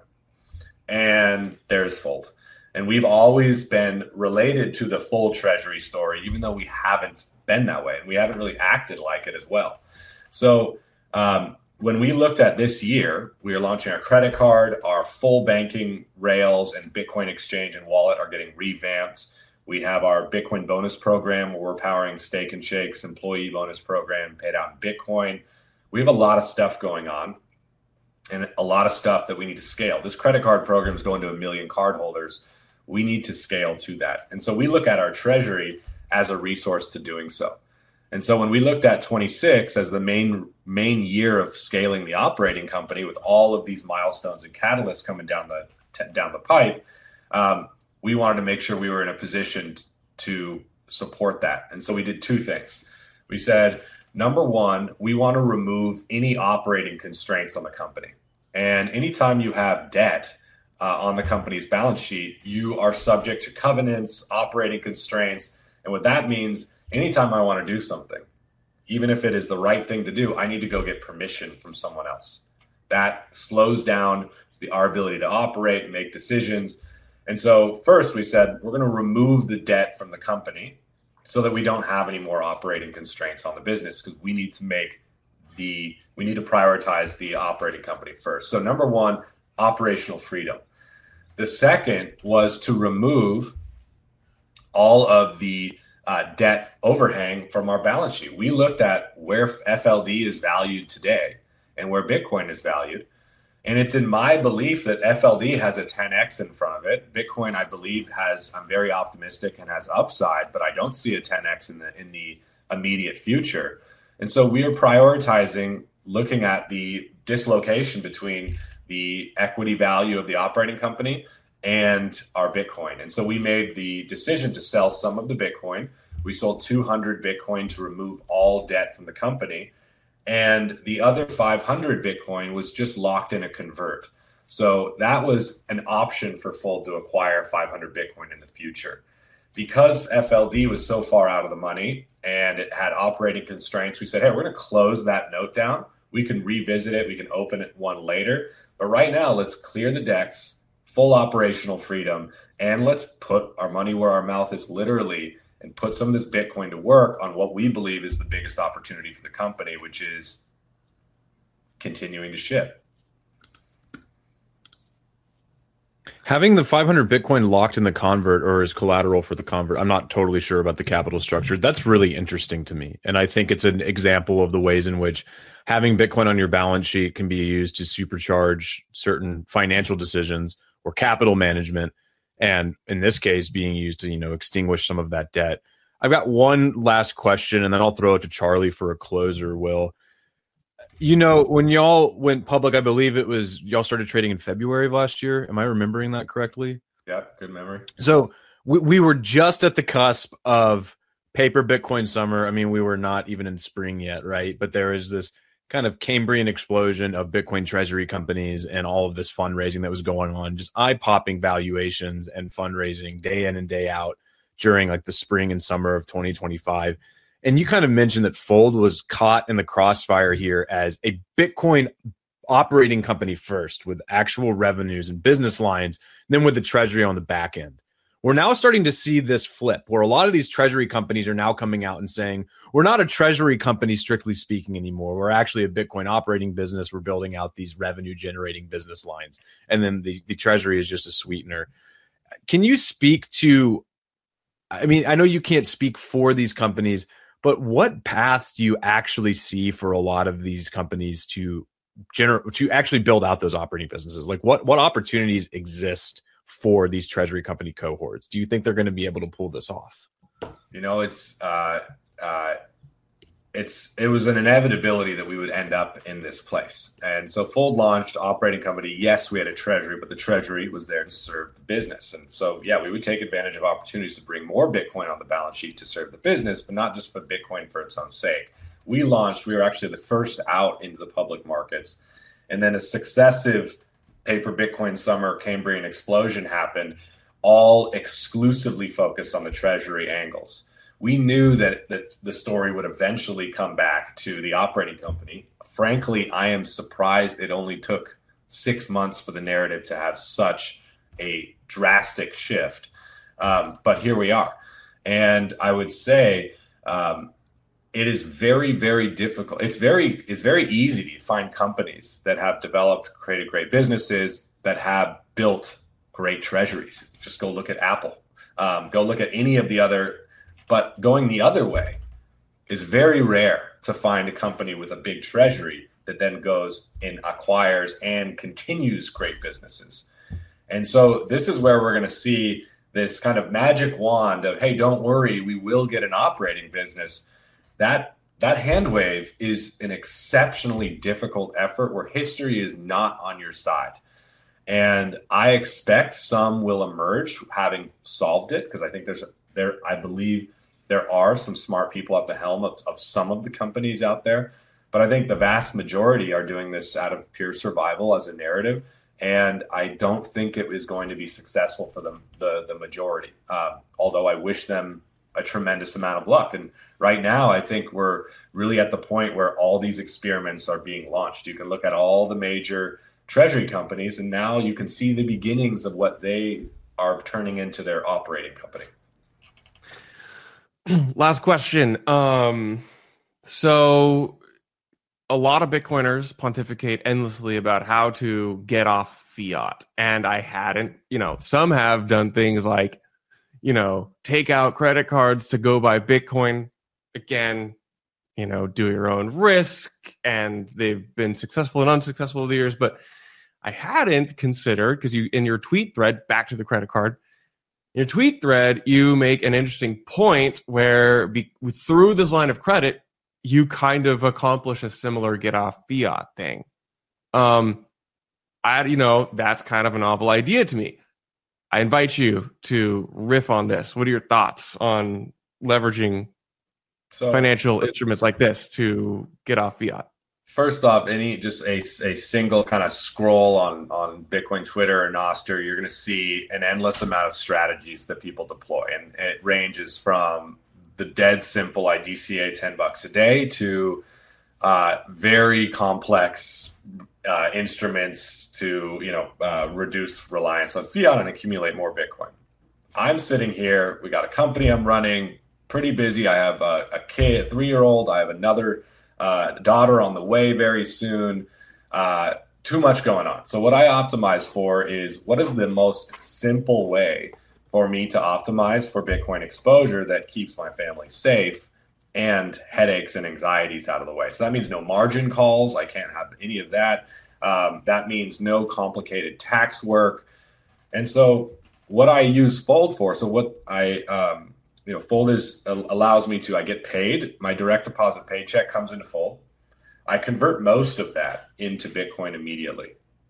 And there's Fold. And we've always been related to the full treasury story, even though we haven't been that way. And we haven't really acted like it as well. So um, when we looked at this year, we are launching our credit card, our full banking rails and Bitcoin exchange and wallet are getting revamped. We have our Bitcoin bonus program where we're powering Steak and Shake's employee bonus program paid out in Bitcoin. We have a lot of stuff going on and a lot of stuff that we need to scale. This credit card program is going to a million cardholders. We need to scale to that. And so we look at our treasury as a resource to doing so. And so when we looked at twenty-six as the main main year of scaling the operating company with all of these milestones and catalysts coming down the t- down the pipe, um, we wanted to make sure we were in a position t- to support that. And so we did two things. We said, number one, we want to remove any operating constraints on the company. And anytime you have debt uh, on the company's balance sheet, you are subject to covenants, operating constraints. And what that means, anytime I want to do something, even if it is the right thing to do, I need to go get permission from someone else. That slows down the, our ability to operate and make decisions. And so first we said, we're going to remove the debt from the company so that we don't have any more operating constraints on the business, because we need to make the, we need to prioritize the operating company first. So number one, operational freedom. The second was to remove all of the uh, debt overhang from our balance sheet. We looked at where F L D is valued today and where Bitcoin is valued. And it's in my belief that F L D has a ten X in front of it. Bitcoin, I believe, has, I'm very optimistic and has upside, but I don't see a ten X in the in the immediate future. And so we are prioritizing looking at the dislocation between the equity value of the operating company and our Bitcoin. And so we made the decision to sell some of the Bitcoin. We sold two hundred Bitcoin to remove all debt from the company. And the other five hundred Bitcoin was just locked in a convert. So that was an option for Fold to acquire five hundred Bitcoin in the future. Because F L D was so far out of the money and it had operating constraints, we said, hey, we're going to close that note down. We can revisit it. We can open it one later. But right now, let's clear the decks, full operational freedom, and let's put our money where our mouth is literally and put some of this Bitcoin to work on what we believe is the biggest opportunity for the company, which is continuing to ship. Having the five hundred Bitcoin locked in the convert or as collateral for the convert, I'm not totally sure about the capital structure. That's really interesting to me. And I think it's an example of the ways in which having Bitcoin on your balance sheet can be used to supercharge certain financial decisions or capital management. And in this case, being used to, you know, extinguish some of that debt. I've got one last question, and then I'll throw it to Charlie for a closer, Will. You know, when y'all went public, I believe it was y'all started trading in February of last year. Am I remembering that correctly? Yeah, good memory. So we, we were just at the cusp of paper Bitcoin summer. I mean, we were not even in spring yet, right? But there is this kind of Cambrian explosion of Bitcoin treasury companies and all of this fundraising that was going on, just eye-popping valuations and fundraising day in and day out during like the spring and summer of twenty twenty-five. And you kind of mentioned that Fold was caught in the crossfire here as a Bitcoin operating company first with actual revenues and business lines, then with the treasury on the back end. We're now starting to see this flip where a lot of these treasury companies are now coming out and saying, we're not a treasury company, strictly speaking, anymore. We're actually a Bitcoin operating business. We're building out these revenue generating business lines. And then the, the treasury is just a sweetener. Can you speak to, I mean, I know you can't speak for these companies, but what paths do you actually see for a lot of these companies to generate, to actually build out those operating businesses? Like what, what opportunities exist for these treasury company cohorts? Do you think they're going to be able to pull this off? You know, it's uh, uh, it's it was an inevitability that we would end up in this place. And so Fold launched operating company. Yes, we had a treasury, but the treasury was there to serve the business. And so, yeah, we would take advantage of opportunities to bring more Bitcoin on the balance sheet to serve the business, but not just for Bitcoin for its own sake. We launched, we were actually the first out into the public markets. And then a successive paper Bitcoin summer Cambrian explosion happened, all exclusively focused on the treasury angles. We knew that, that the story would eventually come back to the operating company. Frankly, I am surprised it only took six months for the narrative to have such a drastic shift. Um, but here we are. And I would say um, it is very, very difficult. It's very, it's very easy to find companies that have developed, created great businesses, that have built great treasuries. Just go look at Apple. Um, go look at any of the other. But going the other way is very rare to find a company with a big treasury that then goes and acquires and continues great businesses. And so this is where we're going to see this kind of magic wand of, hey, don't worry, we will get an operating business. That that hand wave is an exceptionally difficult effort where history is not on your side. And I expect some will emerge having solved it, because I think there's there I believe there are some smart people at the helm of, of some of the companies out there. But I think the vast majority are doing this out of pure survival as a narrative. And I don't think it is going to be successful for them, the, the majority, uh, although I wish them a tremendous amount of luck. And right now, I think we're really at the point where all these experiments are being launched. You can look at all the major treasury companies, and now you can see the beginnings of what they are turning into their operating company. Last question. Um, so a lot of Bitcoiners pontificate endlessly about how to get off fiat. And I hadn't, you know, some have done things like, you know, take out credit cards to go buy Bitcoin. Again, you know, do your own risk, and they've been successful and unsuccessful over the years. But I hadn't considered, because you, in your tweet thread, back to the credit card, in your tweet thread, you make an interesting point where be, through this line of credit, you kind of accomplish a similar get off fiat thing. Um, I, you know, that's kind of a novel idea to me. I invite you to riff on this. What are your thoughts on leveraging so, financial instruments like this to get off fiat? First off, any just a, a single kind of scroll on, on Bitcoin Twitter or Nostr, you're going to see an endless amount of strategies that people deploy. And it ranges from the dead simple I D C A ten bucks a day to uh, very complex uh, instruments to, you know, uh, reduce reliance on fiat and accumulate more Bitcoin. I'm sitting here. We got a company I'm running, pretty busy. I have a, a kid, a three-year-old. I have another uh, daughter on the way very soon. Uh, too much going on. So what I optimize for is what is the most simple way for me to optimize for Bitcoin exposure that keeps my family safe and headaches and anxieties out of the way. So that means no margin calls. I can't have any of that. Um, that means no complicated tax work. And so what I use Fold for, so what I, um, you know, Fold is uh, allows me to, I get paid, my direct deposit paycheck comes into Fold. I convert most of that into Bitcoin immediately.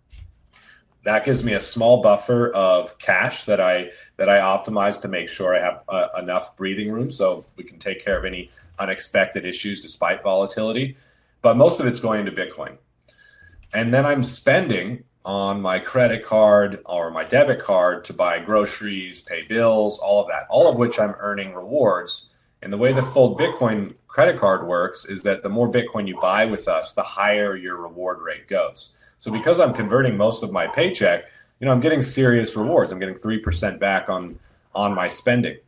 That gives me a small buffer of cash that I that I optimize to make sure I have uh, enough breathing room so we can take care of any unexpected issues despite volatility. But most of it's going into Bitcoin. And then I'm spending on my credit card or my debit card to buy groceries, pay bills, all of that, all of which I'm earning rewards. And the way the Fold Bitcoin credit card works is that the more Bitcoin you buy with us, the higher your reward rate goes. So because I'm converting most of my paycheck, you know, I'm getting serious rewards. I'm getting three percent back on, on my spending.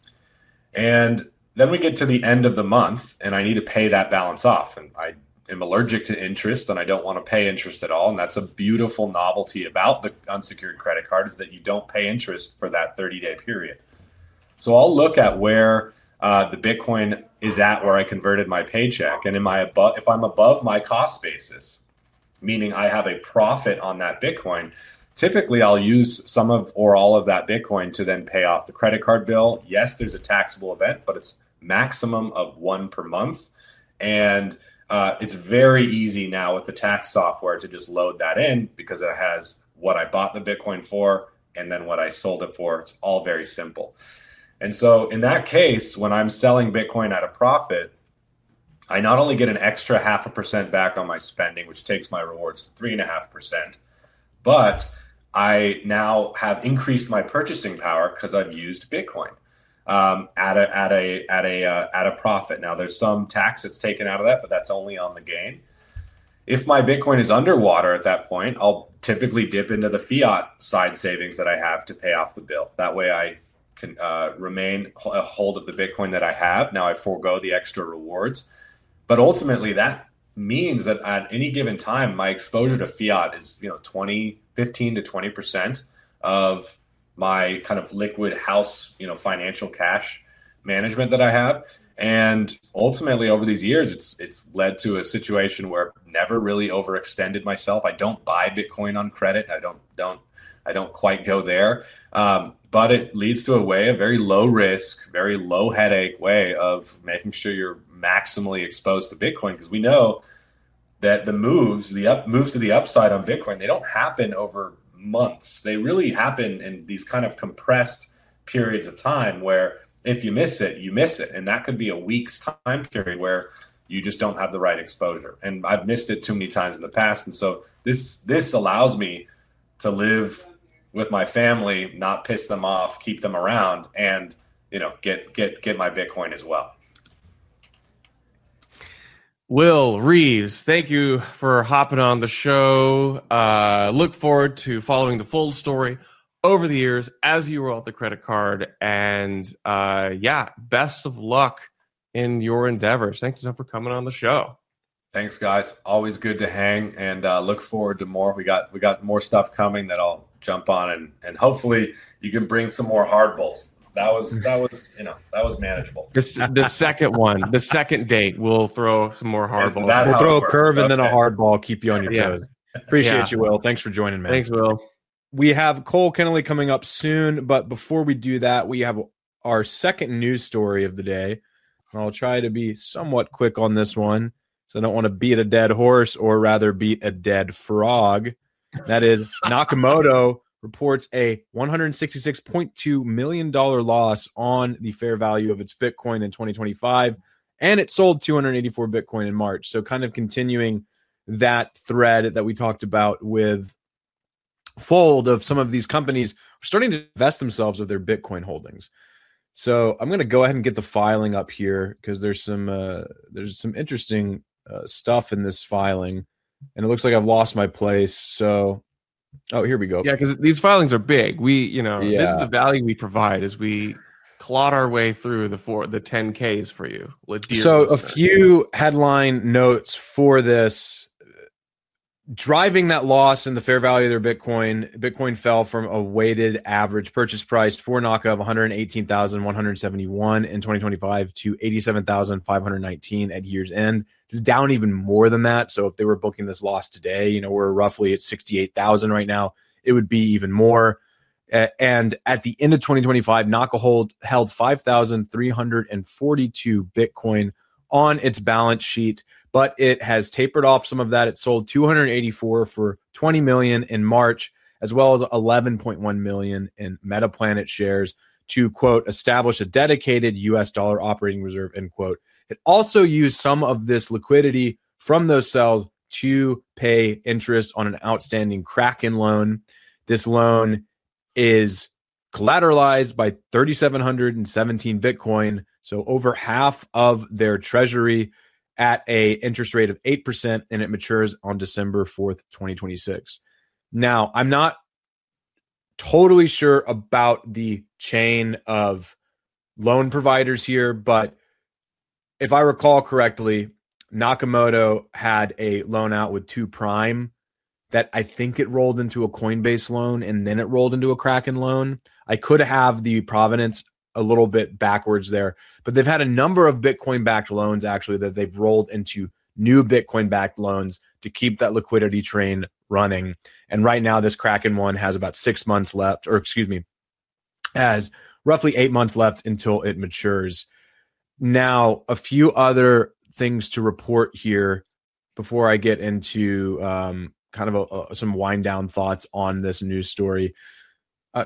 And then we get to the end of the month and I need to pay that balance off. And I am allergic to interest and I don't want to pay interest at all. And that's a beautiful novelty about the unsecured credit card is that you don't pay interest for that thirty-day period. So I'll look at where uh, the Bitcoin is at where I converted my paycheck. And am I above, if I'm above my cost basis, meaning I have a profit on that Bitcoin, typically I'll use some of or all of that Bitcoin to then pay off the credit card bill. Yes, there's a taxable event, but it's maximum of one per month. And uh, it's very easy now with the tax software to just load that in because it has what I bought the Bitcoin for and then what I sold it for. It's all very simple. And so in that case, when I'm selling Bitcoin at a profit, I not only get an extra half a percent back on my spending, which takes my rewards to three and a half percent, but I now have increased my purchasing power because I've used Bitcoin um, at a at a at a uh, at a profit. Now there's some tax that's taken out of that, but that's only on the gain. If my Bitcoin is underwater at that point, I'll typically dip into the fiat side savings that I have to pay off the bill. That way I can uh, remain a hold of the Bitcoin that I have. Now I forego the extra rewards. But ultimately, that means that at any given time, my exposure to fiat is, you know, twenty, fifteen to twenty percent of my kind of liquid house, you know, financial cash management that I have. And ultimately, over these years, it's it's led to a situation where I've never really overextended myself. I don't buy Bitcoin on credit. I don't don't I don't quite go there. Um, but it leads to a way, a very low risk, very low headache way of making sure you're maximally exposed to Bitcoin, because we know that the moves, the up moves to the upside on Bitcoin, they don't happen over months. They really happen in these kind of compressed periods of time where if you miss it, you miss it. And that could be a week's time period where you just don't have the right exposure. And I've missed it too many times in the past. And so this this allows me to live with my family, not piss them off, keep them around, and you know, get get get my Bitcoin as well. Will Reeves, thank you for hopping on the show. Uh, look forward to following the full story over the years as you roll out the credit card. And uh, yeah, best of luck in your endeavors. Thanks for coming on the show. Thanks, guys. Always good to hang, and uh, look forward to more. We got we got more stuff coming that I'll jump on, and and hopefully you can bring some more hard bowls. that was that was you know that was manageable. The, the second one, the second date, we'll throw some more hardballs. that We'll how throw it a works? curve and then a Okay. hard ball, keep you on your Yeah. toes. Appreciate Yeah. you, Will. Thanks for joining, man. Thanks, Will. We have Cole Kennelly coming up soon, but before we do that, we have our second news story of the day. I'll try to be somewhat quick on this one, so I don't want to beat a dead horse, or rather beat a dead frog. That is, Nakamoto reports a one hundred sixty-six point two million dollars loss on the fair value of its Bitcoin in twenty twenty-five, and it sold two hundred eighty-four Bitcoin in March. So kind of continuing that thread that we talked about with Fold, of some of these companies are starting to invest themselves with their Bitcoin holdings. So I'm going to go ahead and get the filing up here, because there's some uh, there's some interesting uh, stuff in this filing, and it looks like I've lost my place. So, oh, here we go. Yeah, because these filings are big. We, you know, this Yeah. is the value we provide as we clawed our way through the four, the ten Ks for you. Dear So a listener. few headline notes for this. Driving that loss in the fair value of their Bitcoin, Bitcoin fell from a weighted average purchase price for Naka of one hundred eighteen thousand one hundred seventy-one in twenty twenty-five to eighty-seven thousand five hundred nineteen at year's end. It's down even more than that. So if they were booking this loss today, you know, we're roughly at sixty-eight thousand right now. It would be even more. Uh, and at the end of twenty twenty-five, Naka hold, held five thousand three hundred forty-two Bitcoin on its balance sheet, but it has tapered off some of that. It sold two hundred eighty-four for twenty million in March, as well as eleven point one million in Metaplanet shares to, quote, establish a dedicated U S dollar operating reserve, end quote. It also used some of this liquidity from those sales to pay interest on an outstanding Kraken loan. This loan is collateralized by three thousand seven hundred seventeen Bitcoin, so over half of their treasury, at a interest rate of eight percent, and it matures on December fourth, twenty twenty-six. Now, I'm not totally sure about the chain of loan providers here, but if I recall correctly, Nakamoto had a loan out with Two Prime that I think it rolled into a Coinbase loan, and then it rolled into a Kraken loan. I could have the provenance a little bit backwards there, but they've had a number of Bitcoin-backed loans actually that they've rolled into new Bitcoin-backed loans to keep that liquidity train running. And right now, this Kraken one has about six months left, or excuse me, has roughly eight months left until it matures. Now, a few other things to report here before I get into um, kind of a, a, some wind down thoughts on this news story. Uh,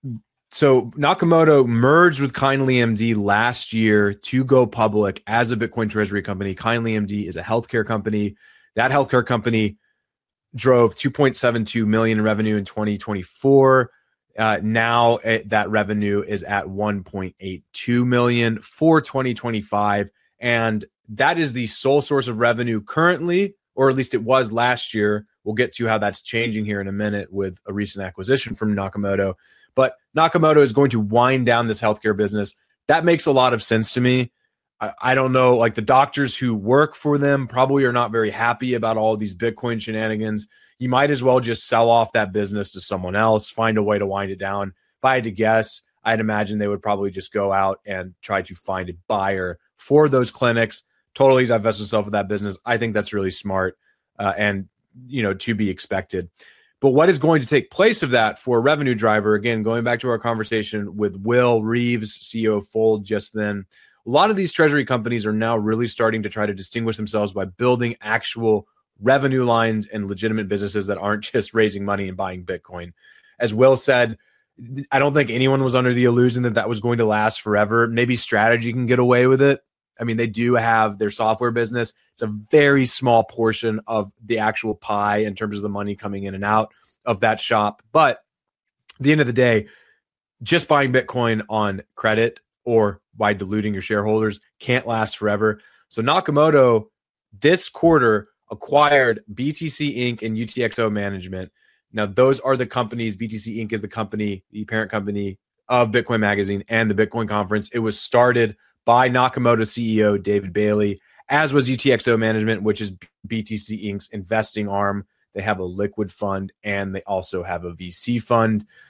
So Nakamoto merged with KindlyMD last year to go public as a Bitcoin treasury company. KindlyMD is a healthcare company. That healthcare company drove two point seven two million in revenue in twenty twenty-four. Uh, now it, that revenue is at one point eight two million for twenty twenty-five. And that is the sole source of revenue currently, or at least it was last year. We'll get to how that's changing here in a minute with a recent acquisition from Nakamoto. But Nakamoto is going to wind down this healthcare business. That makes a lot of sense to me. I, I don't know, like the doctors who work for them probably are not very happy about all of these Bitcoin shenanigans. You might as well just sell off that business to someone else, find a way to wind it down. If I had to guess, I'd imagine they would probably just go out and try to find a buyer for those clinics, totally divest themselves of that business. I think that's really smart uh, and, you know, to be expected. But what is going to take place of that for a revenue driver? Again, going back to our conversation with Will Reeves, C E O of Fold, just then, a lot of these treasury companies are now really starting to try to distinguish themselves by building actual revenue lines and legitimate businesses that aren't just raising money and buying Bitcoin. As Will said, I don't think anyone was under the illusion that that was going to last forever. Maybe Strategy can get away with it. I mean, they do have their software business. It's a very small portion of the actual pie in terms of the money coming in and out of that shop. But at the end of the day, just buying Bitcoin on credit or by diluting your shareholders can't last forever. So Nakamoto this quarter acquired B T C Incorporated and U T X O Management. Now, those are the companies. B T C Incorporated is the company, the parent company of Bitcoin Magazine and the Bitcoin Conference. It was started by Nakamoto C E O David Bailey, as was U T X O Management, which is B T C Incorporated's investing arm. They have a liquid fund and they also have a V C fund.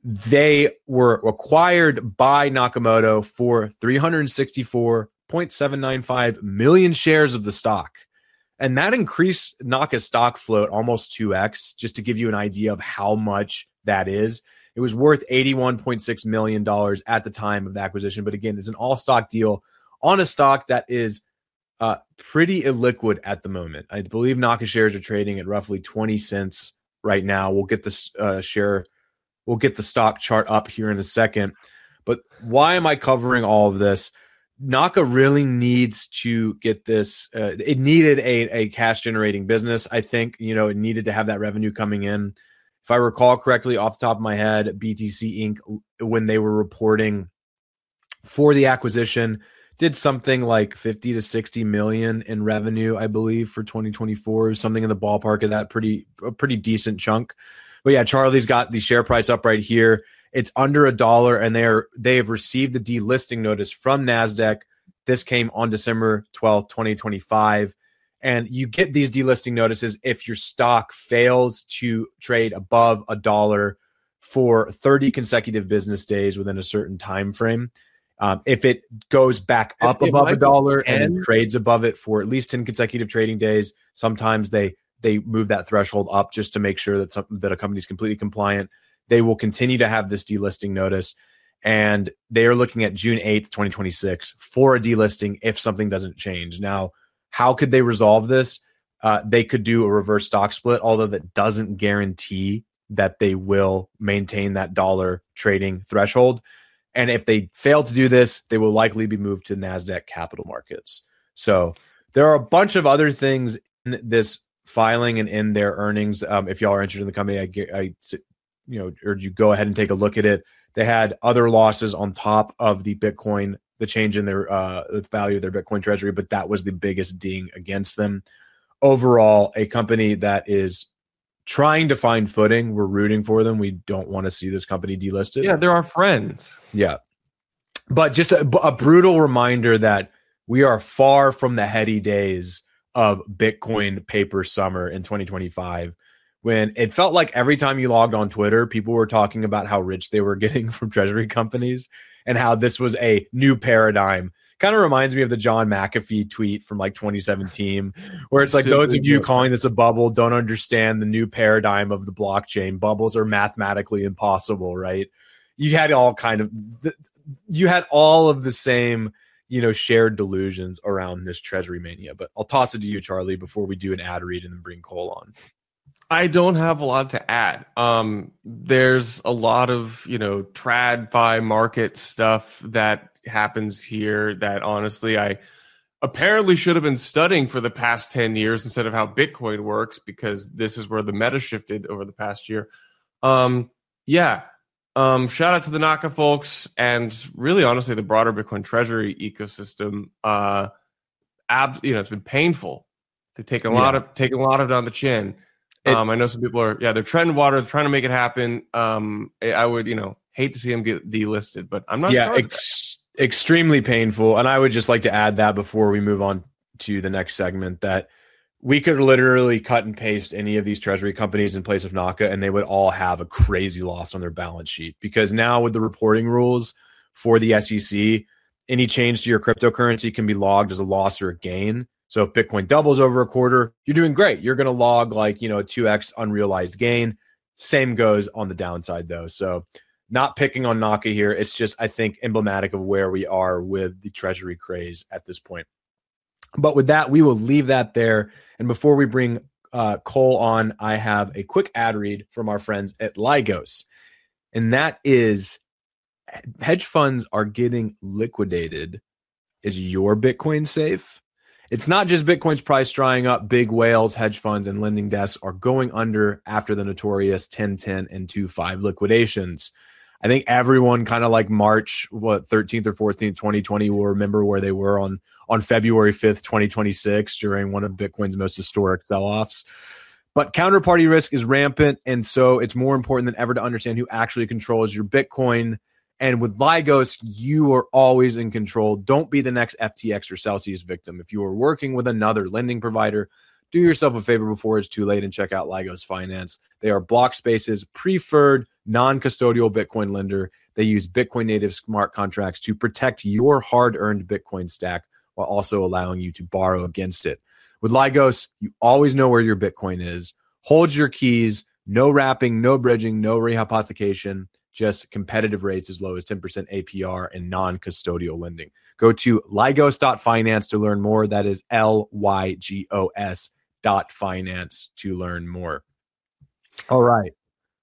They were acquired by Nakamoto for three hundred sixty-four point seven nine five million shares of the stock. And that increased Naka's stock float almost two x, just to give you an idea of how much that is. It was worth eighty-one point six million dollars at the time of the acquisition. But again, it's an all-stock deal on a stock that is uh, pretty illiquid at the moment. I believe Naka shares are trading at roughly twenty cents right now. We'll get this uh, share, we'll get the stock chart up here in a second. But why am I covering all of this? Naka really needs to get this. Uh, it needed a, a cash generating business. I think, you know, it needed to have that revenue coming in. If I recall correctly off the top of my head, B T C Incorporated, when they were reporting for the acquisition, did something like fifty to sixty million in revenue, I believe, for twenty twenty-four, something in the ballpark of that, pretty, a pretty decent chunk. But yeah, Charlie's got the share price up right here. It's under a dollar, and they are they have received the delisting notice from NASDAQ. This came on December twelfth, twenty twenty-five. And you get these delisting notices if your stock fails to trade above a dollar for thirty consecutive business days within a certain time frame. Um, if it goes back up it, above it a dollar and ten it trades above it for at least ten consecutive trading days, sometimes they they move that threshold up just to make sure that some, that a company is completely compliant. They will continue to have this delisting notice, and they are looking at June eighth, twenty twenty-six for a delisting if something doesn't change. Now, how could they resolve this? Uh, they could do a reverse stock split, although that doesn't guarantee that they will maintain that dollar trading threshold. And if they fail to do this, they will likely be moved to NASDAQ capital markets. So there are a bunch of other things in this filing and in their earnings. Um, if y'all are interested in the company, I, I you know, urge you go ahead and take a look at it. They had other losses on top of the Bitcoin, the change in their uh, the value of their Bitcoin treasury, but that was the biggest ding against them. Overall, a company that is trying to find footing. We're rooting for them. We don't want to see this company delisted. Yeah, they're our friends. Yeah. But just a, a brutal reminder that we are far from the heady days of Bitcoin paper summer in twenty twenty-five, when it felt like every time you logged on Twitter, people were talking about how rich they were getting from treasury companies and how this was a new paradigm. Kind of reminds me of the John McAfee tweet from like twenty seventeen, where it's like, Simply those of you put. calling this a bubble don't understand the new paradigm of the blockchain. Bubbles are mathematically impossible, right? You had all kind of, you had all of the same, you know, shared delusions around this treasury mania. But I'll toss it to you, Charlie, before we do an ad read and then bring Cole on. I don't have a lot to add. Um, there's a lot of, you know, TradFi market stuff that happens here that honestly I apparently should have been studying for the past ten years instead of how Bitcoin works, because this is where the meta shifted over the past year. Um, yeah. Um, shout out to the Naka folks and really honestly the broader Bitcoin treasury ecosystem. Uh, ab- you know, it's been painful. They've taken a lot Yeah. of taken a lot of it on the chin. It- um, I know some people are, yeah, they're treading water, they're trying to make it happen. Um, I, I would, you know, hate to see them get delisted, but I'm not. Yeah, ex- extremely painful. And I would just like to add that before we move on to the next segment, that we could literally cut and paste any of these treasury companies in place of Naka, and they would all have a crazy loss on their balance sheet. Because now with the reporting rules for the S E C, any change to your cryptocurrency can be logged as a loss or a gain. So if Bitcoin doubles over a quarter, you're doing great. You're going to log like, you know, a two x unrealized gain. Same goes on the downside though. So not picking on Naka here. It's just, I think, emblematic of where we are with the treasury craze at this point. But with that, we will leave that there. And before we bring uh, Cole on, I have a quick ad read from our friends at Lygos. And that is, hedge funds are getting liquidated. Is your Bitcoin safe? It's not just Bitcoin's price drying up. Big whales, hedge funds, and lending desks are going under after the notorious ten ten and two five liquidations. I think everyone kind of like March, what, thirteenth or fourteenth, twenty twenty will remember where they were on, on February fifth, twenty twenty-six during one of Bitcoin's most historic sell-offs. But counterparty risk is rampant, and so it's more important than ever to understand who actually controls your Bitcoin. And with Lygos, you are always in control. Don't be the next F T X or Celsius victim. If you are working with another lending provider, do yourself a favor before it's too late and check out Lygos Finance. They are Blockspace's preferred non-custodial Bitcoin lender. They use Bitcoin native smart contracts to protect your hard-earned Bitcoin stack while also allowing you to borrow against it. With Lygos, you always know where your Bitcoin is. Hold your keys, no wrapping, no bridging, no rehypothecation, just competitive rates as low as ten percent A P R and non-custodial lending. Go to lygos dot finance to learn more. That is L Y G O S dot finance to learn more. All right.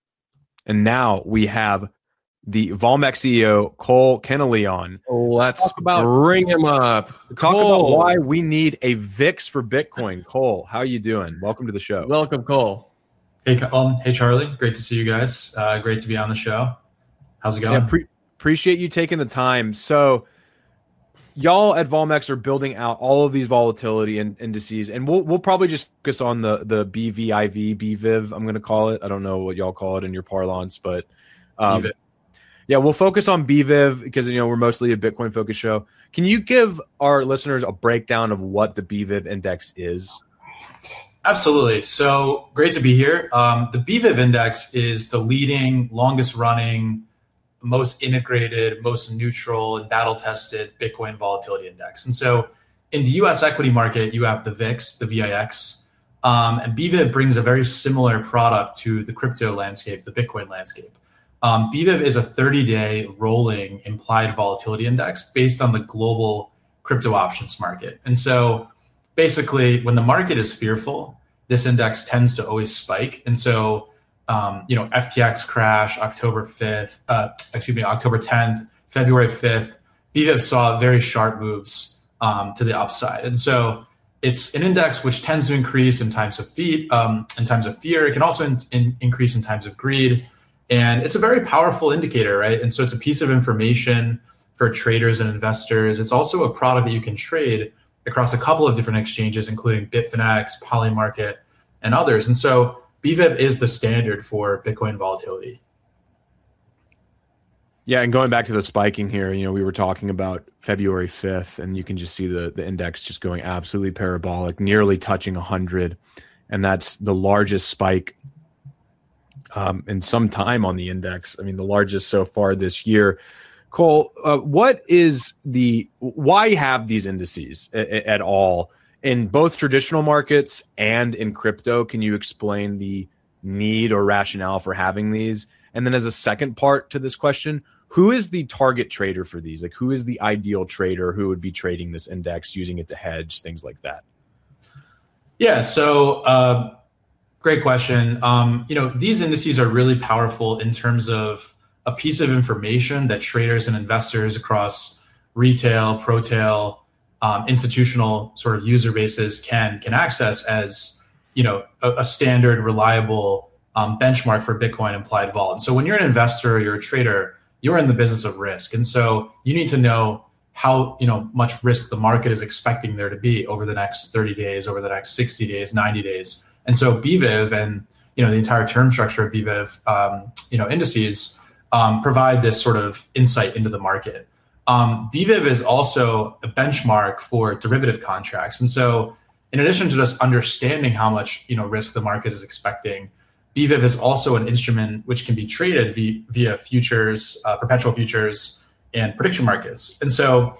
And now we have the Volmex C E O, Cole Kennelly, on. Let's talk about, bring him up. Talk Cole. about why we need a V I X for Bitcoin. Cole, how are you doing? Welcome to the show. Welcome, Cole. Hey, um, hey, Charlie. Great to see you guys. Uh, great to be on the show. How's it going? Yeah, pre- appreciate you taking the time. So, y'all at Volmex are building out all of these volatility in- indices, and we'll we'll probably just focus on the the B V I V, B V I V. I'm going to call it. I don't know what y'all call it in your parlance, but um, yeah, we'll focus on B V I V because you know we're mostly a Bitcoin focused show. Can you give our listeners a breakdown of what the B V I V index is? Absolutely. So great to be here. Um, the B V I V index is the leading, longest running, most integrated, most neutral and battle tested Bitcoin volatility index. And so in the U S equity market, you have the V I X, the V I X, um, and B V I V brings a very similar product to the crypto landscape, the Bitcoin landscape. Um, B V I V is a thirty day rolling implied volatility index based on the global crypto options market. And so basically, when the market is fearful, this index tends to always spike. And so, um, you know, F T X crash October fifth, uh, excuse me, October tenth, February fifth, B V I V saw very sharp moves um, to the upside. And so it's an index which tends to increase in times of fear. Um, in times of fear. It can also in, in, increase in times of greed. And it's a very powerful indicator, right? And so it's a piece of information for traders and investors. It's also a product that you can trade across a couple of different exchanges, including Bitfinex, Polymarket, and others. And so B V I V is the standard for Bitcoin volatility. Yeah, and going back to the spiking here, you know, we were talking about February fifth, and you can just see the, the index just going absolutely parabolic, nearly touching one hundred. And that's the largest spike um, in some time on the index. I mean, the largest so far this year. Cole, uh, what is the why have these indices a, at all in both traditional markets and in crypto? Can you explain the need or rationale for having these? And then as a second part to this question, who is the target trader for these? Like, who is the ideal trader who would be trading this index, using it to hedge, things like that? Yeah, so uh, great question. Um, you know, these indices are really powerful in terms of a piece of information that traders and investors across retail, pro-tail, um, institutional sort of user bases can can access as, you know, a, a standard, reliable um, benchmark for Bitcoin implied vol. And so when you're an investor or you're a trader, you're in the business of risk. And so you need to know how, you know, much risk the market is expecting there to be over the next thirty days, over the next sixty days, ninety days. And so B V I V and, you know, the entire term structure of B V I V, um, you know, indices um, provide this sort of insight into the market. Um, B V I V is also a benchmark for derivative contracts. And so in addition to just understanding how much, you know, risk the market is expecting, B V I V is also an instrument which can be traded via, via futures, uh, perpetual futures, and prediction markets. And so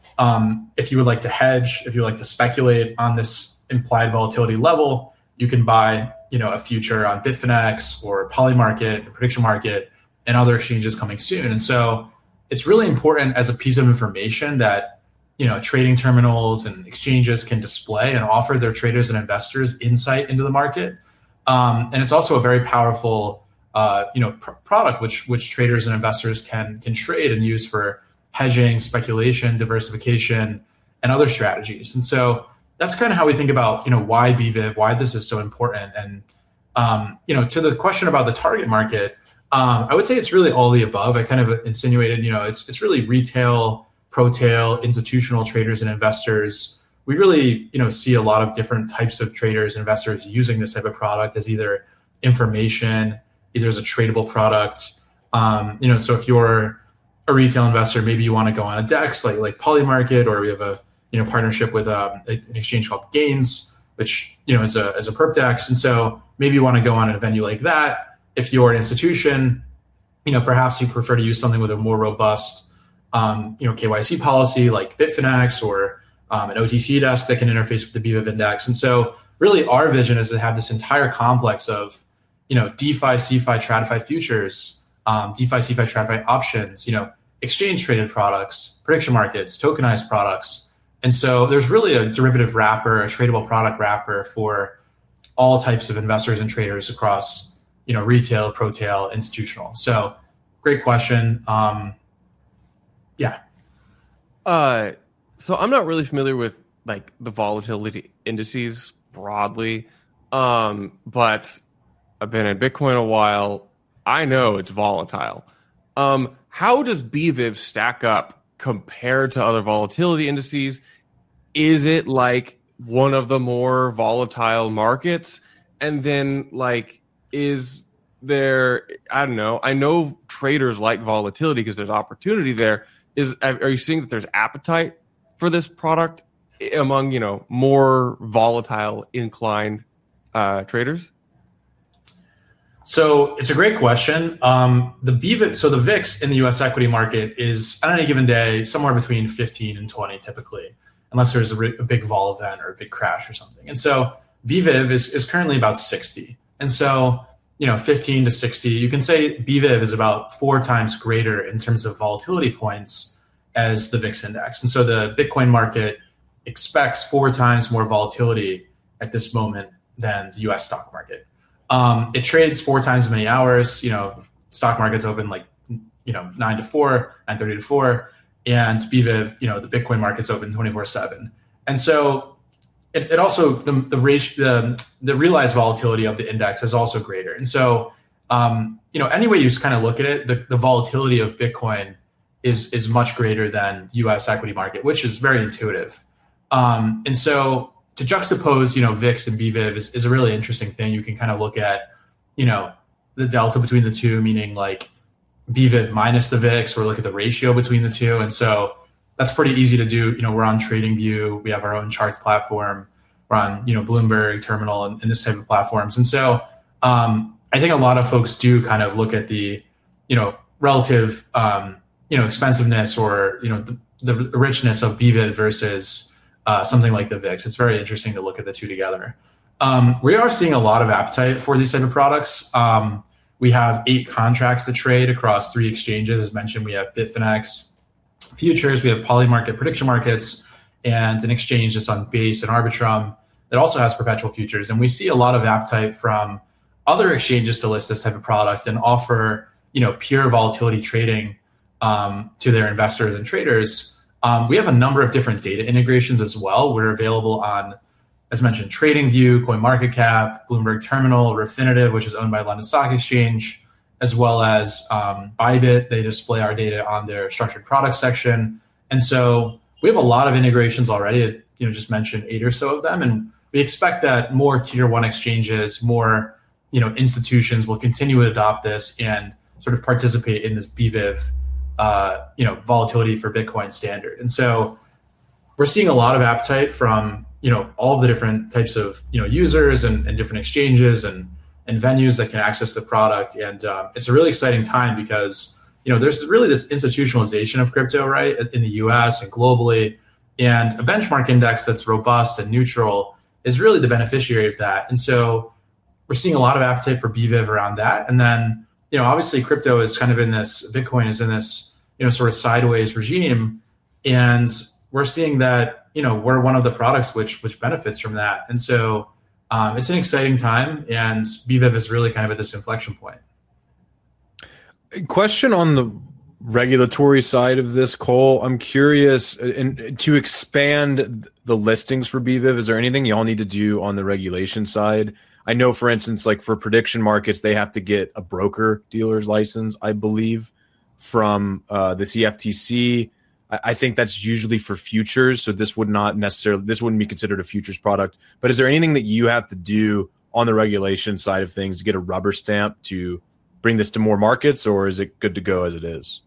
um, if you would like to hedge, if you would like to speculate on this implied volatility level, you can buy, you know, a future on Bitfinex or Polymarket, the prediction market, and other exchanges coming soon. And so it's really important as a piece of information that, you know, trading terminals and exchanges can display and offer their traders and investors insight into the market. Um, and it's also a very powerful, uh, you know, pr- product which which traders and investors can can trade and use for hedging, speculation, diversification, and other strategies. And so that's kind of how we think about, you know, why B V I V, why this is so important. And um, you know, to the question about the target market, um, I would say it's really all the above. I kind of insinuated, you know, it's it's really retail, pro-tail, institutional traders and investors. We really, you know, see a lot of different types of traders and investors using this type of product as either information, either as a tradable product. Um, you know, so if you're a retail investor, maybe you want to go on a DEX like like Polymarket, or we have a, you know, partnership with um, an exchange called Gains, which you know is a is a perp dex. And so maybe you want to go on a venue like that. If you're an institution, you know perhaps you prefer to use something with a more robust um, you know K Y C policy like Bitfinex or um, an O T C desk that can interface with the B V I V index. And so really our vision is to have this entire complex of you know DeFi, CeFi, TradFi futures, um, DeFi, CeFi, TradFi options, you know exchange traded products, prediction markets, tokenized products. And so there's really a derivative wrapper, a tradable product wrapper for all types of investors and traders across, you know, retail, pro-tail, institutional. So great question. Um, yeah. Uh, so I'm not really familiar with like the volatility indices broadly, um, but I've been in Bitcoin a while. I know it's volatile. Um, how does B V I V stack up compared to other volatility indices? Is it like one of the more volatile markets? And then like, is there, I don't know, I know traders like volatility because there's opportunity there. Is, are you seeing that there's appetite for this product among, you know, more volatile inclined uh, traders? So it's a great question. Um, the B V I V, so the V I X in the U S equity market is on any given day somewhere between fifteen and twenty typically, unless there's a, a big vol event or a big crash or something. And so B V I V is, is currently about sixty. And so, you know, fifteen to sixty, you can say B V I V is about four times greater in terms of volatility points as the V I X index. And so the Bitcoin market expects four times more volatility at this moment than the U S stock market. Um, it trades four times as many hours. You know, stock market's open like, you know, nine to four, nine thirty to four, and B V I V, you know, the Bitcoin market's open twenty-four seven. And so it, it also, the, the ratio, the, the realized volatility of the index is also greater. And so, um, you know, any way you just kind of look at it, the, the volatility of Bitcoin is, is much greater than the U S equity market, which is very intuitive. Um, and so, to juxtapose, you know, V I X and B V I V is, is a really interesting thing. You can kind of look at, you know, the delta between the two, meaning like B V I V minus the V I X, or look at the ratio between the two. And so that's pretty easy to do. You know, we're on TradingView. We have our own charts platform. We're on, you know, Bloomberg Terminal and, and this type of platforms. And so um, I think a lot of folks do kind of look at the, you know, relative, um, you know, expensiveness or, you know, the, the richness of B V I V versus Uh, something like the V I X. It's very interesting to look at the two together. Um, we are seeing a lot of appetite for these type of products. Um, we have eight contracts to trade across three exchanges. As mentioned, we have Bitfinex futures, we have Polymarket prediction markets, and an exchange that's on Base and Arbitrum that also has perpetual futures. And we see a lot of appetite from other exchanges to list this type of product and offer, you know, pure volatility trading um, to their investors and traders. Um, we have a number of different data integrations as well. We're available on, as mentioned, TradingView, CoinMarketCap, Bloomberg Terminal, Refinitiv, which is owned by London Stock Exchange, as well as um, Bybit. They display our data on their structured product section. And so we have a lot of integrations already, you know, just mentioned eight or so of them. And we expect that more tier one exchanges, more, you know, institutions will continue to adopt this and sort of participate in this B V I V Uh, you know, volatility for Bitcoin standard. And so we're seeing a lot of appetite from, you know, all of the different types of, you know, users and, and different exchanges and, and venues that can access the product. And um, it's a really exciting time because, you know, there's really this institutionalization of crypto, right, in the U S and globally. And a benchmark index that's robust and neutral is really the beneficiary of that. And so we're seeing a lot of appetite for B V I V around that. And then, you know, obviously crypto is kind of in this, Bitcoin is in this, you know, sort of sideways regime. And we're seeing that, you know, we're one of the products which which benefits from that. And so um, it's an exciting time, and B V I V is really kind of at this inflection point. Question on the regulatory side of this, Cole. I'm curious, and to expand the listings for B V I V, is there anything y'all need to do on the regulation side? I know, for instance, like for prediction markets, they have to get a broker dealer's license, I believe, from uh, the C F T C. I, I think that's usually for futures, so this would not necessarily, this wouldn't be considered a futures product. But is there anything that you have to do on the regulation side of things to get a rubber stamp to bring this to more markets, or is it good to go as it is?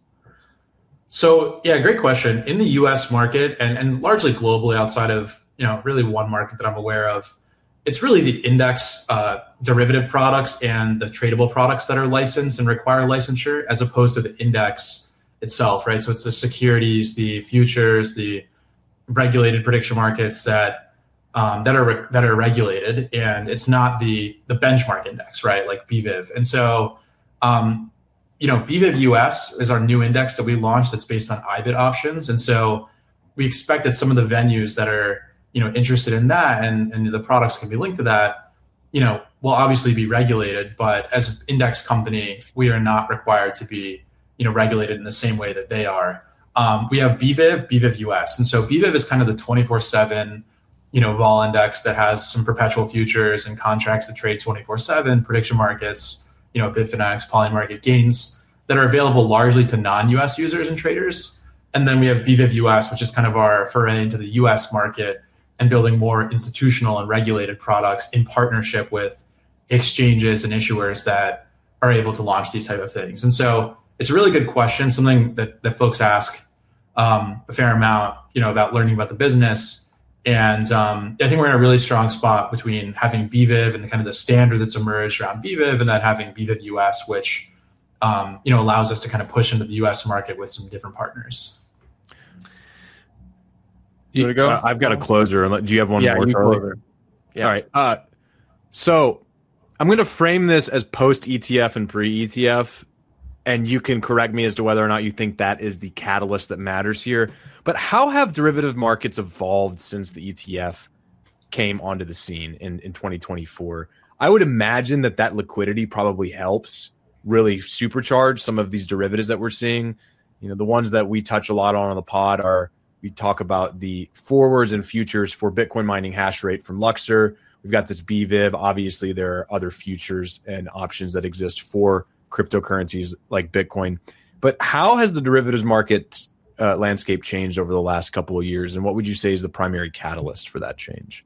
So, yeah, great question. In the U S market and, and largely globally outside of, you know, really one market that I'm aware of, it's really the index uh, derivative products and the tradable products that are licensed and require licensure, as opposed to the index itself, right? So it's the securities, the futures, the regulated prediction markets that um, that are re- that are regulated, and it's not the the benchmark index, right? Like B V I V. And so, um, you know, B V I V U S is our new index that we launched that's based on I B I T options, and so we expect that some of the venues that are you know, interested in that and, and the products can be linked to that, you know, will obviously be regulated. But as an index company, we are not required to be, you know, regulated in the same way that they are. Um, we have B V I V, B V I V U S. And so B V I V is kind of the twenty-four seven, you know, vol index that has some perpetual futures and contracts that trade twenty-four seven, prediction markets, you know, Bitfinex, Polymarket gains that are available largely to non-U S users and traders. And then we have B V I V U S, which is kind of our foray into the U S market and building more institutional and regulated products in partnership with exchanges and issuers that are able to launch these type of things. And so it's a really good question, something that, that folks ask um, a fair amount, you know, about learning about the business. And um, I think we're in a really strong spot between having B V I V and the kind of the standard that's emerged around B V I V, and then having B V I V U S, which um, you know allows us to kind of push into the U S market with some different partners. You go? Uh, I've got a closer. Do you have one yeah, more, Charlie? Yeah. All right. Uh, so I'm going to frame this as post-E T F and pre-E T F, and you can correct me as to whether or not you think that is the catalyst that matters here. But how have derivative markets evolved since the E T F came onto the scene in, in twenty twenty-four? I would imagine that that liquidity probably helps really supercharge some of these derivatives that we're seeing. You know, the ones that we touch a lot on on the pod are, we talk about the forwards and futures for Bitcoin mining hash rate from Luxor. We've got this B V I V. Obviously, there are other futures and options that exist for cryptocurrencies like Bitcoin. But how has the derivatives market uh, landscape changed over the last couple of years? And what would you say is the primary catalyst for that change?